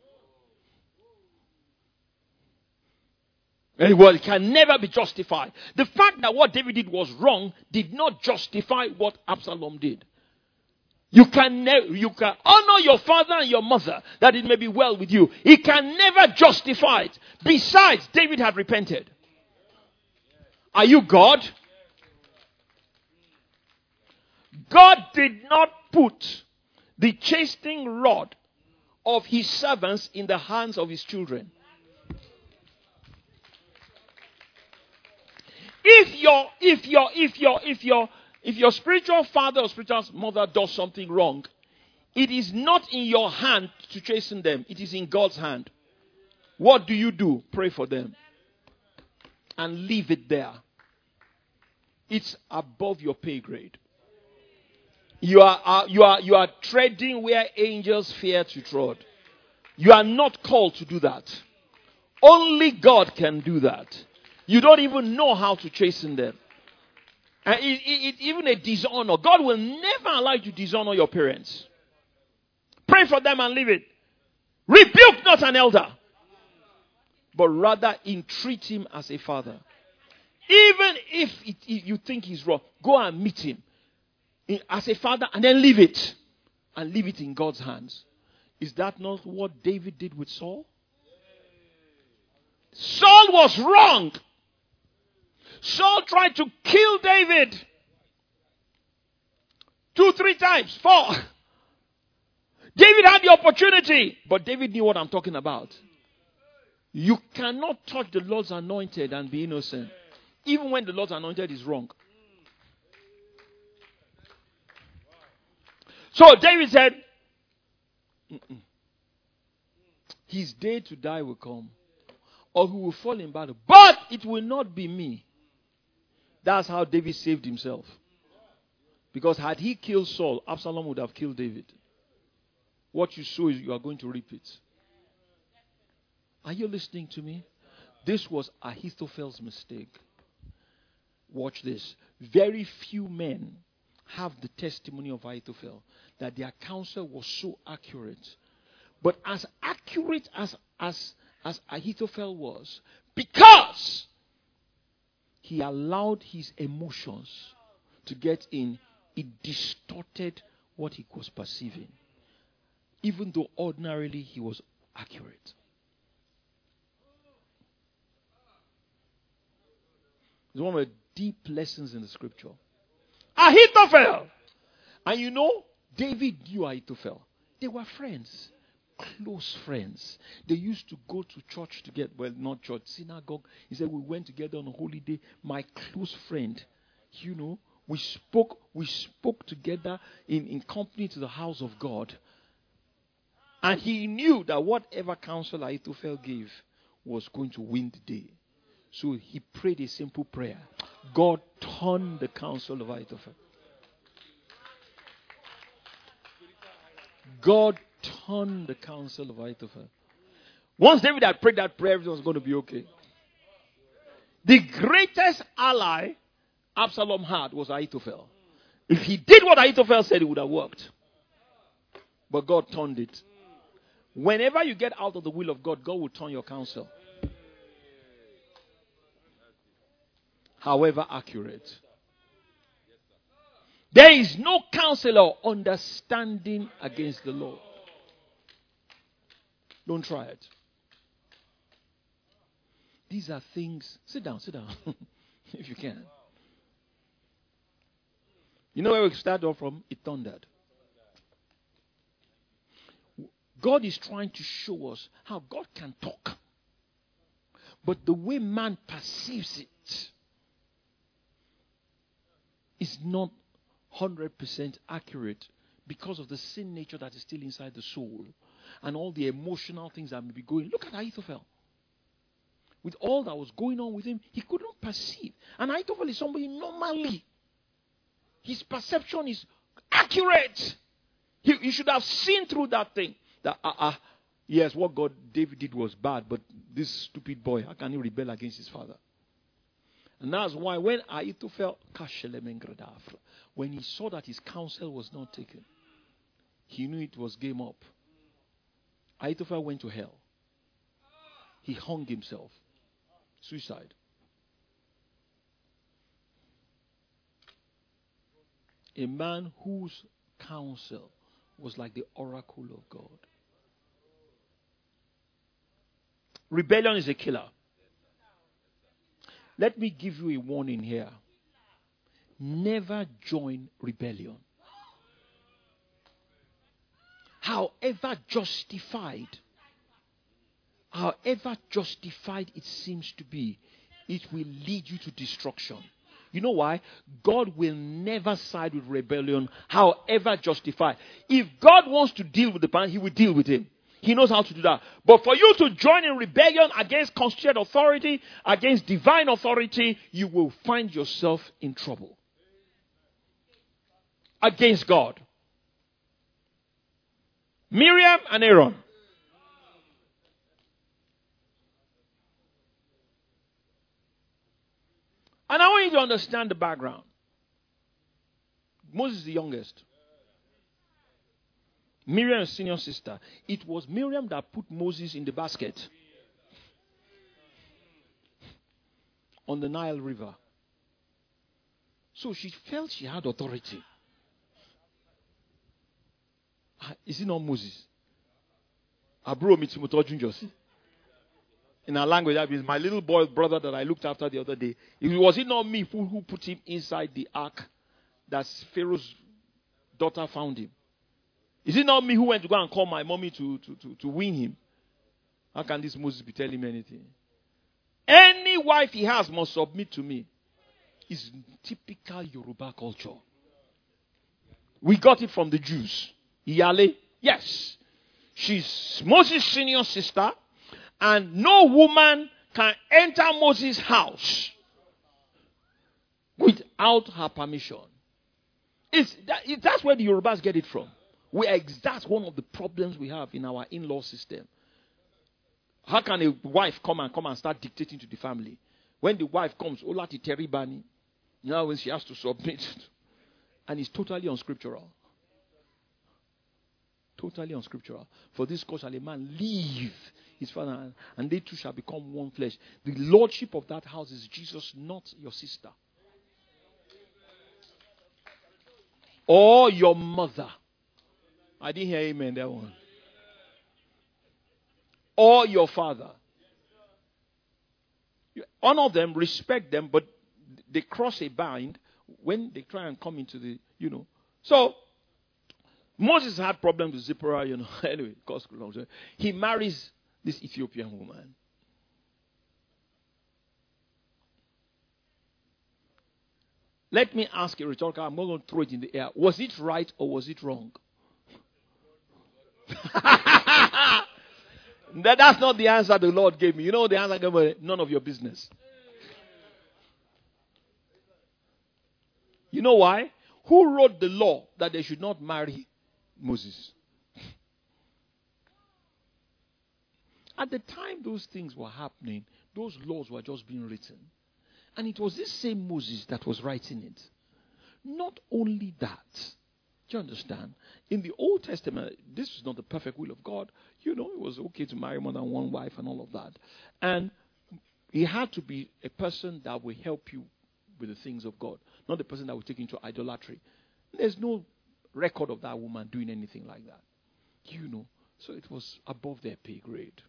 And well, it can never be justified. The fact that what David did was wrong did not justify what Absalom did. You can, ne- you can honor your father and your mother that it may be well with you. It can never justify it. Besides, David had repented. Are you God? God did not put the chastening rod of his servants in the hands of his children. If your, if your, if your, if your, if your spiritual father or spiritual mother does something wrong, it is not in your hand to chasten them. It is in God's hand. What do you do? Pray for them. And leave it there. It's above your pay grade. You are, uh, you are, you are treading where angels fear to tread. You are not called to do that. Only God can do that. You don't even know how to chasten them. And it, it, it, even a dishonor. God will never allow you to dishonor your parents. Pray for them and leave it. Rebuke not an elder, but rather entreat him as a father. Even if it, it, you think he's wrong, go and meet him in, as a father, and then leave it. And leave it in God's hands. Is that not what David did with Saul? Saul was wrong. Saul tried to kill David. Two, three times. Four. David had the opportunity. But David knew what I'm talking about. You cannot touch the Lord's anointed and be innocent. Even when the Lord's anointed is wrong. So David said, Mm-mm. his day to die will come. Or he will fall in battle. But it will not be me. That's how David saved himself. Because had he killed Saul, Absalom would have killed David. What you sow is you are going to reap it. Are you listening to me? This was Ahithophel's mistake. Watch this. Very few men have the testimony of Ahithophel that their counsel was so accurate. But as accurate as, as, as Ahithophel was, because he allowed his emotions to get in, it distorted what he was perceiving. Even though ordinarily he was accurate. It's one of the deep lessons in the scripture. Ahithophel! And you know, David knew Ahithophel. They were friends. Close friends. They used to go to church together. Well, not church, synagogue. He said, we went together on a holiday. My close friend, you know, we spoke, we spoke together in, in company to the house of God. And he knew that whatever counsel Ahithophel gave was going to win the day. So he prayed a simple prayer. God turned the counsel of Ahithophel. God turned the counsel of Ahithophel. Once David had prayed that prayer, everything was going to be okay. The greatest ally Absalom had was Ahithophel. If he did what Ahithophel said, it would have worked. But God turned it. Whenever you get out of the will of God, God will turn your counsel. However accurate. There is no counselor understanding against the Lord. Don't try it. These are things. Sit down, sit down. If you can. You know where we started off from? It thundered. God is trying to show us how God can talk. But the way man perceives it is not one hundred percent accurate because of the sin nature that is still inside the soul and all the emotional things that may be going. Look at Ahithophel. With all that was going on with him, he couldn't perceive. And Ahithophel is somebody normally. His perception is accurate. He, he should have seen through that thing. That, uh, uh, yes, what God, David did was bad, but this stupid boy, how can he rebel against his father? And that's why when Ahithophel, when he saw that his counsel was not taken, he knew it was game up. Ahithophel went to hell. He hung himself. Suicide. A man whose counsel was like the oracle of God. Rebellion is a killer. Let me give you a warning here. Never join rebellion. However justified, however justified it seems to be, it will lead you to destruction. You know why? God will never side with rebellion, however justified. If God wants to deal with the man, he will deal with him. He knows how to do that. But for you to join in rebellion against constituted authority, against divine authority, you will find yourself in trouble. Against God. Miriam and Aaron. And I want you to understand the background. Moses is the youngest. Miriam is senior sister. It was Miriam that put Moses in the basket on the Nile River. So she felt she had authority. Is it not Moses? Abro Mitsumoto Junjosi. In our language, that means my little boy brother that I looked after the other day. Was it not me who, who put him inside the ark that Pharaoh's daughter found him? Is it not me who went to go and call my mommy to, to, to, to win him? How can this Moses be telling me anything? Any wife he has must submit to me. It's typical Yoruba culture. We got it from the Jews. Iyale, yes. She's Moses' senior sister, and no woman can enter Moses' house without her permission. It's, that, it, that's where the Yorubas get it from. We are, that's one of the problems we have in our in-law system. How can a wife come and come and start dictating to the family? When the wife comes, Olati Teribani, now when she has to submit, and it's totally unscriptural. Totally unscriptural. For this cause shall a man leave his father, and they two shall become one flesh. The lordship of that house is Jesus, not your sister. Or your mother. I didn't hear amen that one. Or your father. You honor them, respect them, but they cross a bind when they try and come into the, you know. So, Moses had problems with Zipporah, you know. Anyway, he marries this Ethiopian woman. Let me ask a rhetorical, I'm not going to throw it in the air. Was it right or was it wrong? that, that's not the answer the Lord gave me. You know the answer I gave me? None of your business. You know why? Who wrote the law that they should not marry Moses? At the time those things were happening, those laws were just being written. And it was this same Moses that was writing it. Not only that, do you understand? In the Old Testament, this was not the perfect will of God. You know, it was okay to marry more than one wife and all of that. And he had to be a person that will help you with the things of God, not the person that will take you into idolatry. There's no record of that woman doing anything like that. You know, so it was above their pay grade.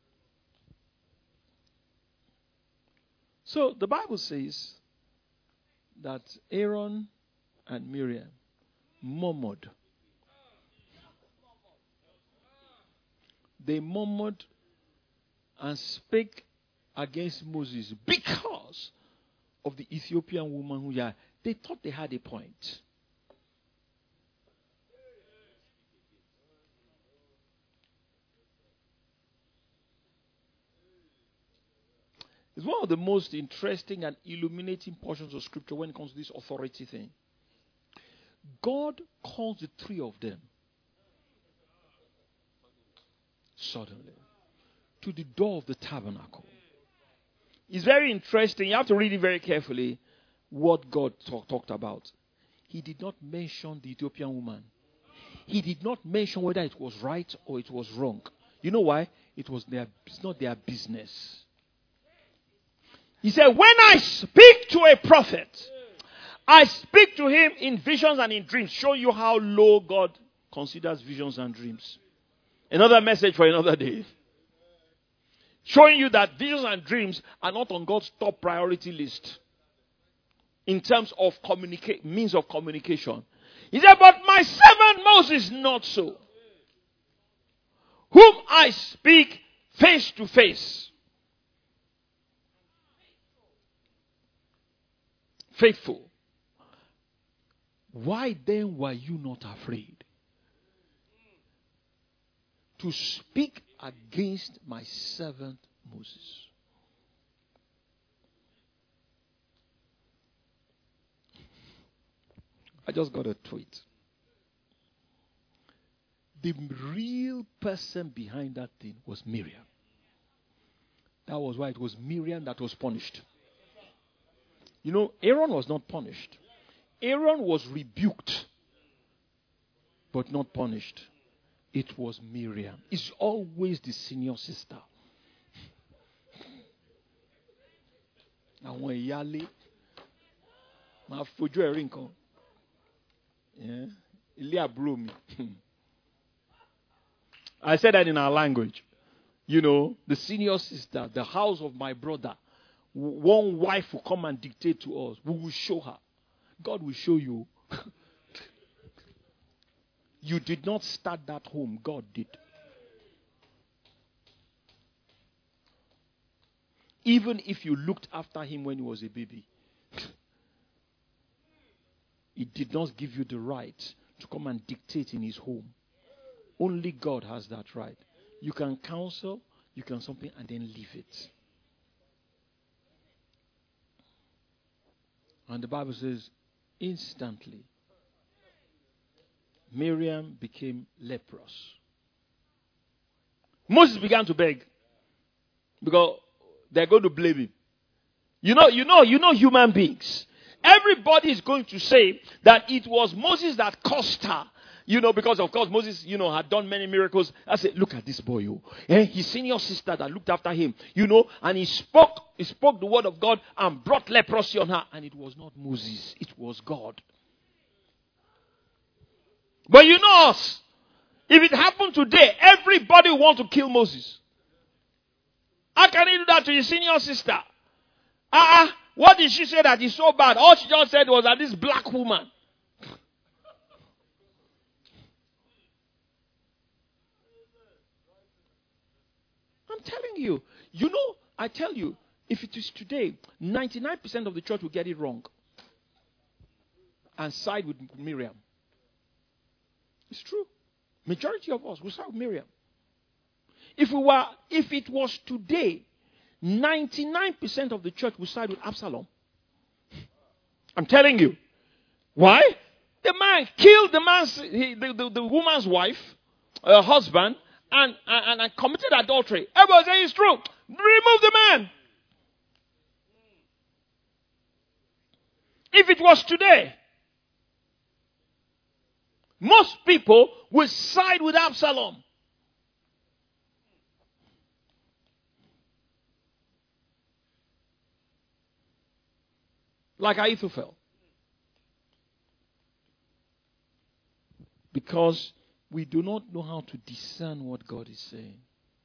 So the Bible says that Aaron and Miriam murmured. They murmured and spake against Moses because of the Ethiopian woman who yeah, they thought they had a point. It's one of the most interesting and illuminating portions of Scripture when it comes to this authority thing. God calls the three of them suddenly to the door of the tabernacle. It's very interesting. You have to read it very carefully what God talk, talked about. He did not mention the Ethiopian woman. He did not mention whether it was right or it was wrong. You know why? It was their, it's not their business. He said, when I speak to a prophet, I speak to him in visions and in dreams. Show you how low God considers visions and dreams. Another message for another day. Showing you that visions and dreams are not on God's top priority list in terms of communica- means of communication. He said, but my servant Moses not so, whom I speak face to face. Faithful. Why then were you not afraid to speak against my servant Moses? I just got a tweet. The real person behind that thing was Miriam. That was why it was Miriam that was punished. You know, Aaron was not punished. Aaron was rebuked, but not punished. It was Miriam. It's always the senior sister. Àwọn ìyálé máa fojú ẹ̀rí nǹkan. Ilé àbúrò mi. I said that in our language. You know, the senior sister, the house of my brother. One wife will come and dictate to us. We will show her. God will show you. You did not start that home. God did. Even if you looked after him when he was a baby, he did not give you the right to come and dictate in his home. Only God has that right. You can counsel, you can something, and then leave it. And the Bible says, instantly, Miriam became leprous. Moses began to beg because they're going to blame him. You know, you know, you know human beings. Everybody is going to say that it was Moses that caused her. You know, because of course Moses, you know, had done many miracles. I said, look at this boy, you. Eh? His senior sister that looked after him, you know, and he spoke, he spoke the word of God and brought leprosy on her. And it was not Moses, it was God. But you know us. If it happened today, everybody wants to kill Moses. How can he do that to his senior sister? Ah, uh, what did she say that is so bad? All she just said was that this black woman. I'm telling you. You know, I tell you, if it is today, ninety-nine percent of the church will get it wrong. And side with Miriam. It's true. Majority of us will side with Miriam. If we were, if it was today, ninety-nine percent of the church will side with Absalom. I'm telling you. Why? The man killed the man's, the, the, the woman's wife, her husband, and, and, and committed adultery. Everybody saying it's true. Remove the man. If it was today, most people will side with Absalom. Like Ahithophel. Because we do not know how to discern what God is saying.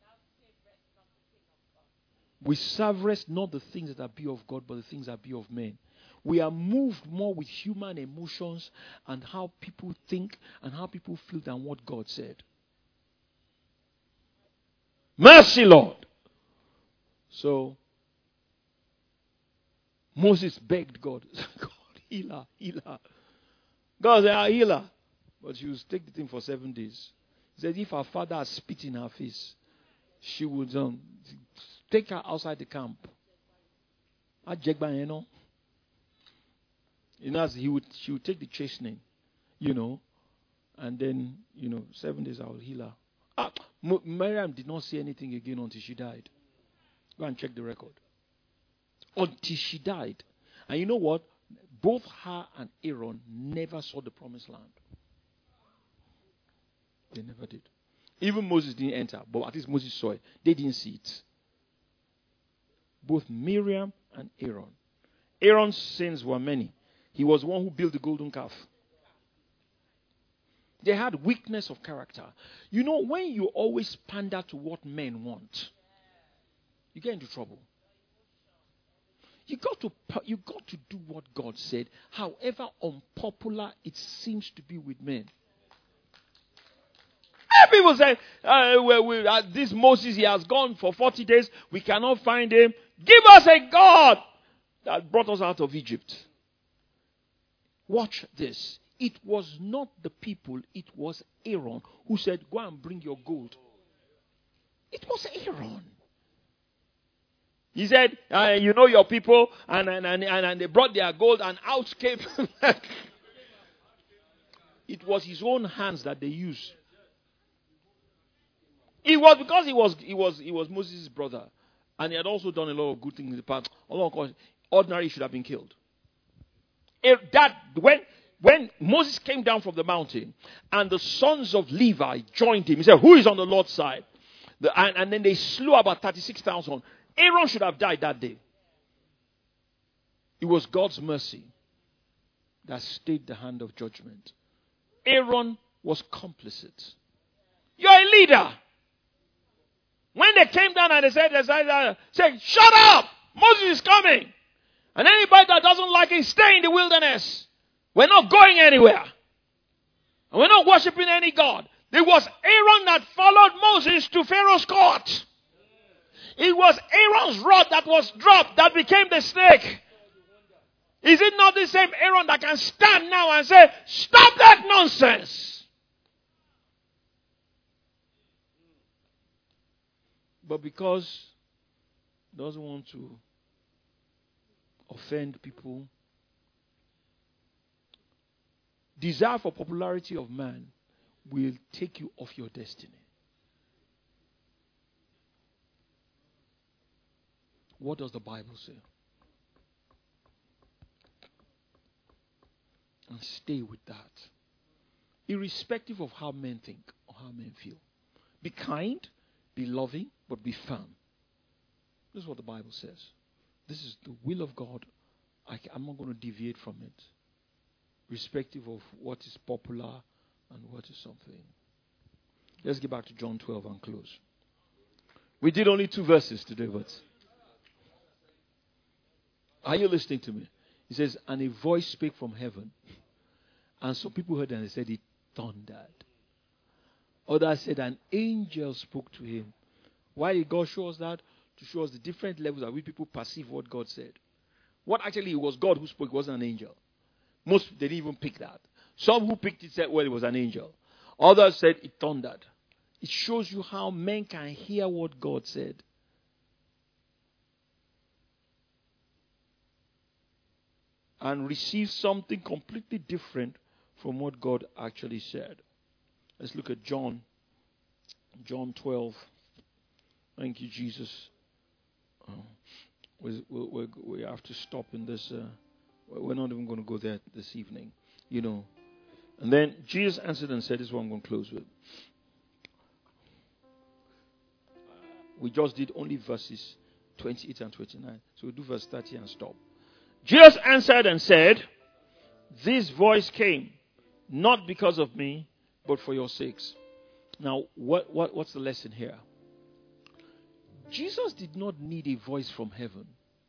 We severest not the things that are be of God, but the things that be of men. We are moved more with human emotions and how people think and how people feel than what God said. Mercy, Lord. So, Moses begged God, God, heal her, heal her. God said, I'll heal her. But she would take the thing for seven days. He said, if her father had spit in her face, she would um, take her outside the camp. You know, you know, as he would, she would take the chastening, you know, and then, you know, seven days I will heal her. Ah, M- Miriam did not say anything again until she died. Go and check the record. Until she died. And you know what? Both her and Aaron never saw the promised land. They never did. Even Moses didn't enter, but at least Moses saw it. They didn't see it. Both Miriam and Aaron. Aaron's sins were many. He was the one who built the golden calf. They had weakness of character. You know, when you always pander to what men want, you get into trouble. You got to you got to do what God said, however unpopular it seems to be with men. People say, uh, well, we, uh, this Moses, he has gone for forty days. We cannot find him. Give us a God that brought us out of Egypt. Watch this. It was not the people. It was Aaron who said, go and bring your gold. It was Aaron. He said, uh, you know your people. And, and, and, and they brought their gold and out came. It was his own hands that they used. It was because he was he was he was Moses' brother, and he had also done a lot of good things in the past. Ordinary should have been killed. If that when when Moses came down from the mountain and the sons of Levi joined him, he said, who is on the Lord's side? The, and, and then they slew about thirty-six thousand. Aaron should have died that day. It was God's mercy that stayed the hand of judgment. Aaron was complicit. You're a leader. When they came down and they said, they said, uh, said shut up! Moses is coming. And anybody that doesn't like it, stay in the wilderness. We're not going anywhere. And we're not worshiping any God. It was Aaron that followed Moses to Pharaoh's court. It was Aaron's rod that was dropped that became the snake. Is it not the same Aaron that can stand now and say, stop that nonsense? But because he doesn't want to offend people, desire for popularity of man will take you off your destiny. What does the Bible say? And stay with that. Irrespective of how men think or how men feel. Be kind, be loving, but be firm. This is what the Bible says. This is the will of God. I, I'm not going to deviate from it. Irrespective of what is popular and what is something. Let's get back to John twelve and close. We did only two verses today, but are you listening to me? He says, and a voice spake from heaven. And some people heard it and they said it thundered. Others said an angel spoke to him. Why did God show us that? To show us the different levels at which people perceive what God said. What actually it was God who spoke, it wasn't an angel. Most they didn't even pick that. Some who picked it said, well, it was an angel. Others said it thundered. It shows you how men can hear what God said. And receive something completely different from what God actually said. Let's look at John. John twelve. Thank you, Jesus. Oh, we, we, we have to stop in this. Uh, we're not even going to go there this evening. You know. And then Jesus answered and said, this is what I'm going to close with. We just did only verses twenty-eight and twenty-nine. So we'll do verse thirty and stop. Jesus answered and said, this voice came not because of me, but for your sakes. Now, what, what, what's the lesson here? Jesus did not need a voice from heaven.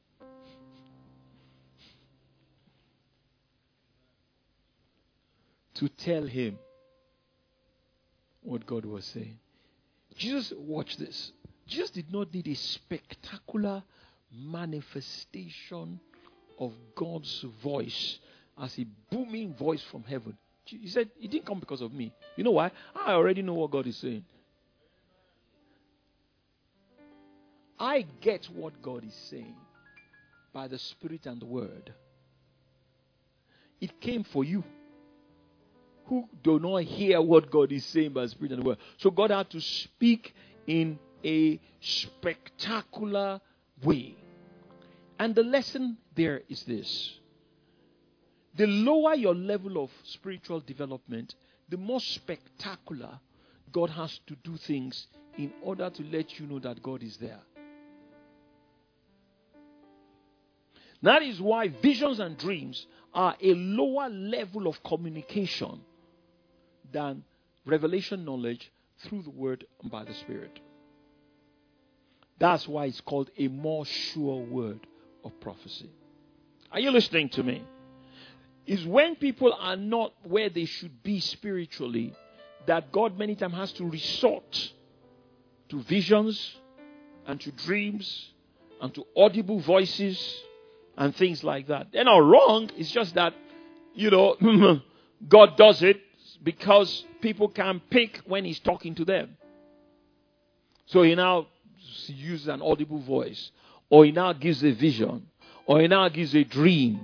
To tell him what God was saying. Jesus, watch this. Jesus did not need a spectacular manifestation of God's voice as a booming voice from heaven. He said, it didn't come because of me. You know why? I already know what God is saying. I get what God is saying by the Spirit and the Word. It came for you who do not hear what God is saying by the Spirit and the Word. So God had to speak in a spectacular way. And the lesson there is this. The lower your level of spiritual development, the more spectacular God has to do things in order to let you know that God is there. That is why visions and dreams are a lower level of communication than revelation knowledge through the Word and by the Spirit. That's why it's called a more sure word of prophecy. Are you listening to me? Is when people are not where they should be spiritually, that God many times has to resort to visions and to dreams and to audible voices and things like that. They're not wrong. It's just that, you know, God does it because people can pick when He's talking to them. So He now uses an audible voice, or He now gives a vision, or He now gives a dream.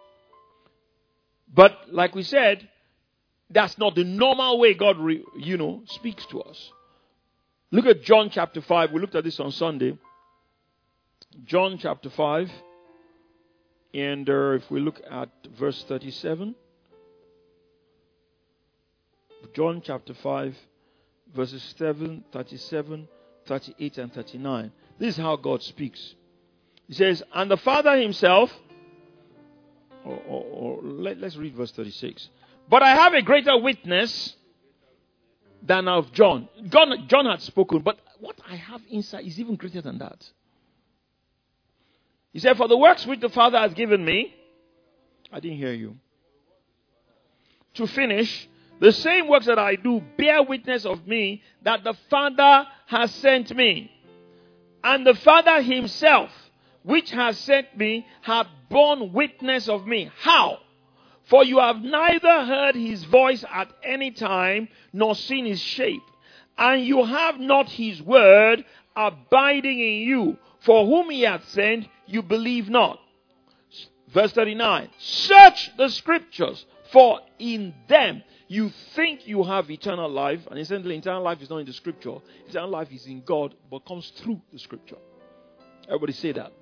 But like we said, that's not the normal way God, re, you know, speaks to us. Look at John chapter five. We looked at this on Sunday. John chapter five. And uh, if we look at verse thirty-seven, John chapter five, verses seven, thirty-seven, thirty-eight, and thirty-nine. This is how God speaks. He says, and the Father himself, or, or, or let, let's read verse thirty-six. But I have a greater witness than of John. John. John had spoken, but what I have inside is even greater than that. He said, for the works which the Father has given me, I didn't hear you, to finish, the same works that I do bear witness of me that the Father has sent me. And the Father himself, which has sent me, hath borne witness of me. How? For you have neither heard his voice at any time, nor seen his shape. And you have not his word abiding in you. For whom he hath sent, you believe not. Verse thirty-nine. Search the scriptures, for in them you think you have eternal life. And incidentally, eternal life is not in the scripture. Eternal life is in God, but comes through the scripture. Everybody say that.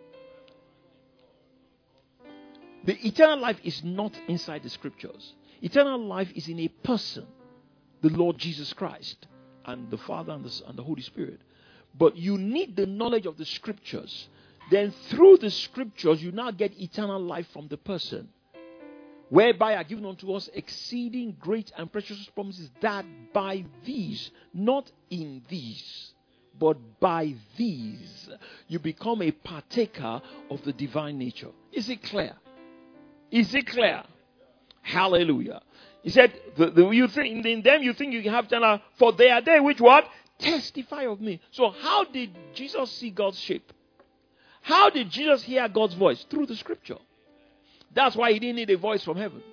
The eternal life is not inside the scriptures. Eternal life is in a person, the Lord Jesus Christ, and the Father and the, and the Holy Spirit. But you need the knowledge of the scriptures. Then through the scriptures, you now get eternal life from the person, whereby are given unto us exceeding great and precious promises, that by these, not in these, but by these, you become a partaker of the divine nature. Is it clear? Is it clear? Hallelujah. He said, the, the, you think, in them you think you have eternal, for they are they which what? Testify of me. So how did Jesus see God's shape? How did Jesus hear God's voice? Through the scripture. That's why he didn't need a voice from heaven.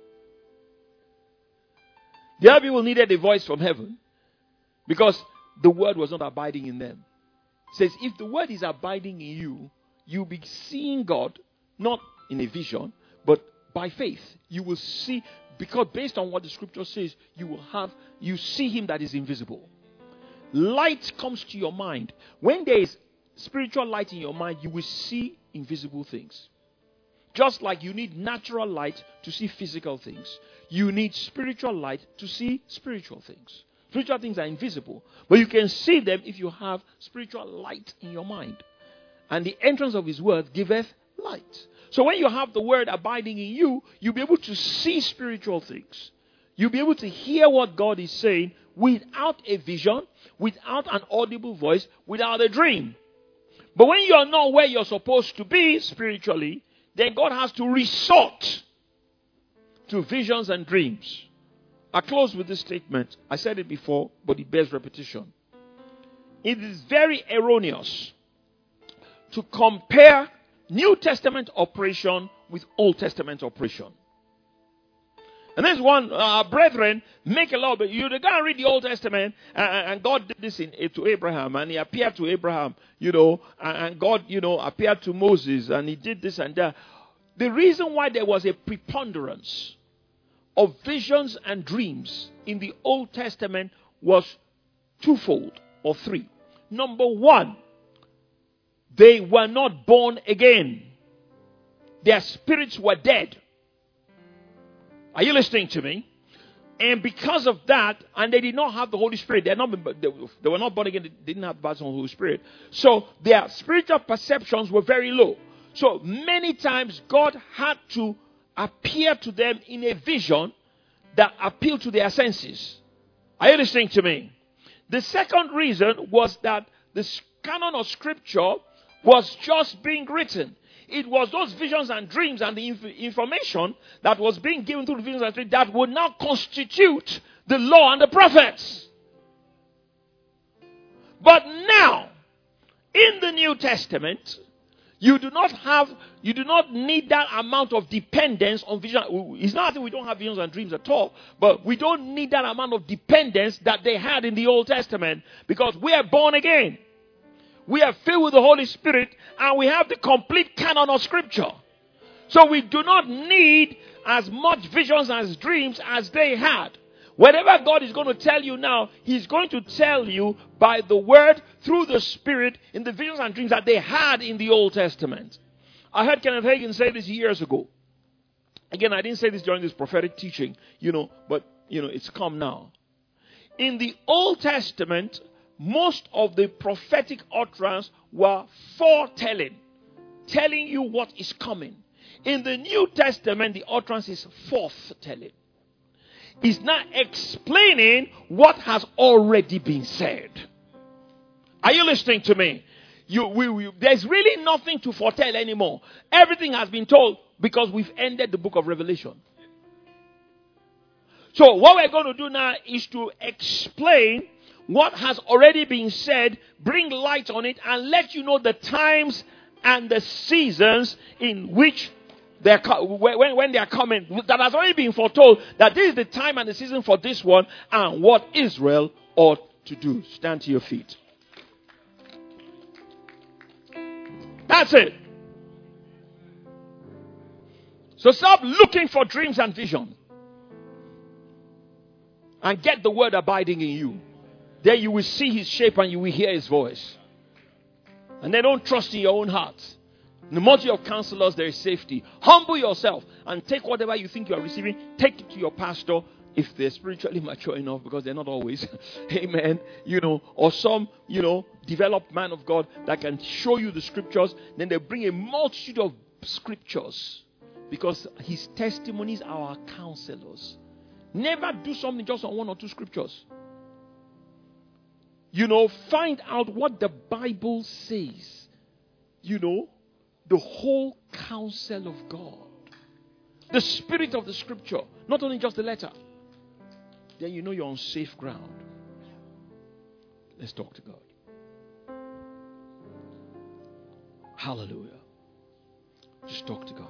The other people needed a voice from heaven because the word was not abiding in them. It says, if the word is abiding in you, you'll be seeing God, not in a vision, but by faith. You will see, because based on what the scripture says, you will have, you see him that is invisible. Light comes to your mind. When there is spiritual light in your mind, you will see invisible things. Just like you need natural light to see physical things, you need spiritual light to see spiritual things. Spiritual things are invisible, but you can see them if you have spiritual light in your mind. And the entrance of his word giveth light. So when you have the word abiding in you, you'll be able to see spiritual things. You'll be able to hear what God is saying without a vision, without an audible voice, without a dream. But when you're not where you're supposed to be spiritually, then God has to resort to visions and dreams. I close with this statement. I said it before, but it bears repetition. It is very erroneous to compare New Testament operation with Old Testament operation. And this one, uh, brethren, make a law. But you go and read the Old Testament, and, and God did this in, to Abraham, and he appeared to Abraham, you know, and, and God, you know, appeared to Moses, and he did this and that. The reason why there was a preponderance of visions and dreams in the Old Testament was twofold or three. Number one, they were not born again. Their spirits were dead. Are you listening to me? And because of that, and they did not have the Holy Spirit, they, not, they, they were not born again, they didn't have the baptism of the Holy Spirit. So their spiritual perceptions were very low. So many times God had to appear to them in a vision that appealed to their senses. Are you listening to me? The second reason was that the canon of Scripture was just being written. It was those visions and dreams and the inf- information that was being given through the visions and dreams that would now constitute the law and the prophets. But now, in the New Testament, you do not have, you do not need that amount of dependence on vision. It's not that we don't have visions and dreams at all, but we don't need that amount of dependence that they had in the Old Testament because we are born again. We are filled with the Holy Spirit and we have the complete canon of Scripture. So we do not need as much visions as dreams as they had. Whatever God is going to tell you now, He's going to tell you by the Word, through the Spirit, in the visions and dreams that they had in the Old Testament. I heard Kenneth Hagin say this years ago. Again, I didn't say this during this prophetic teaching, you know, but, you know, it's come now. In the Old Testament, most of the prophetic utterance were foretelling, telling you what is coming. In the New Testament, the utterance is forthtelling. It's not explaining what has already been said. Are you listening to me? You, we, we, there's really nothing to foretell anymore. Everything has been told because we've ended the book of Revelation. So what we're going to do now is to explain what has already been said, bring light on it, and let you know the times and the seasons in which they're when, when they are coming. That has already been foretold that this is the time and the season for this one and what Israel ought to do. Stand to your feet. That's it. So stop looking for dreams and vision. And get the word abiding in you. Then you will see his shape and you will hear his voice. And then don't trust in your own heart. In the multitude of counselors, there is safety. Humble yourself and take whatever you think you are receiving. Take it to your pastor if they're spiritually mature enough, because they're not always. Amen. You know, or some, you know, developed man of God that can show you the scriptures. Then they bring a multitude of scriptures because his testimonies are our counselors. Never do something just on one or two scriptures. You know, find out what the Bible says. You know, the whole counsel of God. The spirit of the scripture. Not only just the letter. Then you know you're on safe ground. Let's talk to God. Hallelujah. Just talk to God.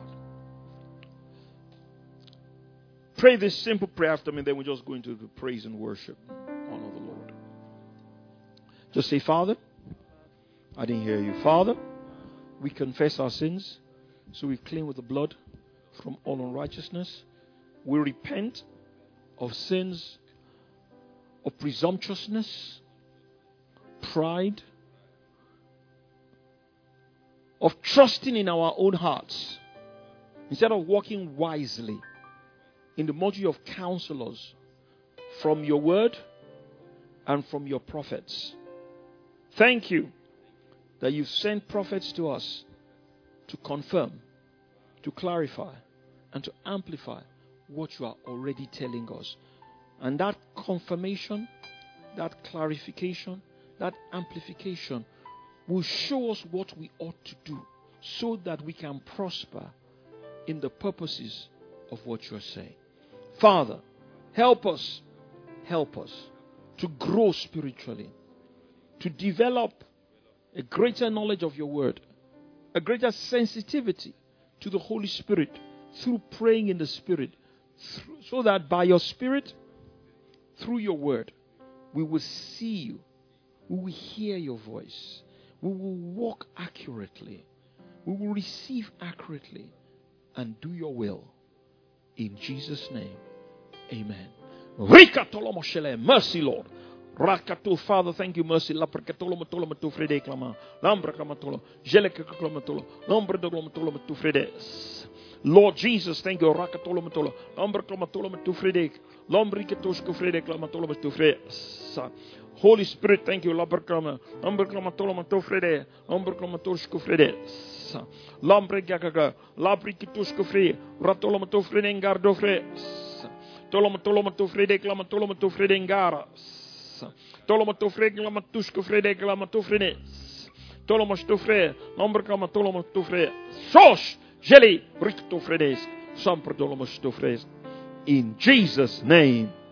Pray this simple prayer after me, then we just go into the praise and worship. Honor the Lord. Just say, Father, I didn't hear you. Father, we confess our sins, so we clean with the blood from all unrighteousness. We repent of sins of presumptuousness, pride, of trusting in our own hearts instead of walking wisely in the multitude of counselors from your word and from your prophets. Thank you that you've sent prophets to us to confirm, to clarify, and to amplify what you are already telling us. And that confirmation, that clarification, that amplification will show us what we ought to do so that we can prosper in the purposes of what you're saying. Father, help us, help us to grow spiritually, to develop a greater knowledge of your word, a greater sensitivity to the Holy Spirit through praying in the Spirit, through, so that by your Spirit, through your word, we will see you, we will hear your voice, we will walk accurately, we will receive accurately, and do your will. In Jesus' name, amen. Mercy, Lord. Rakato, Father, thank you, mercy. La percatolo matolo matu frede clama. Lambra clamatolo. Jeleka clamatolo. Lombra de clamatolo matu frede. Lord Jesus, thank you. Rakatolo matolo. Lombra clamatolo matu frede. Lombricatosko frede clamatolo matu frede. Holy Spirit, thank you. Lambra clama. Lombra clamatolo matu frede. Lombra clamatosko frede. Lambre gagaga. Labricatosko frede. Ratolo matu frede engardo frede. Toloma toloma tu frede clamatolo matu frede engara. Toloma tu frede clamatusko frede clamatu frede. Toloma tu frede. Lombra clamatoloma tu frede. Sosh. Jelly. Ricto fredes. Samprodoloma tu frede. In Jesus' name.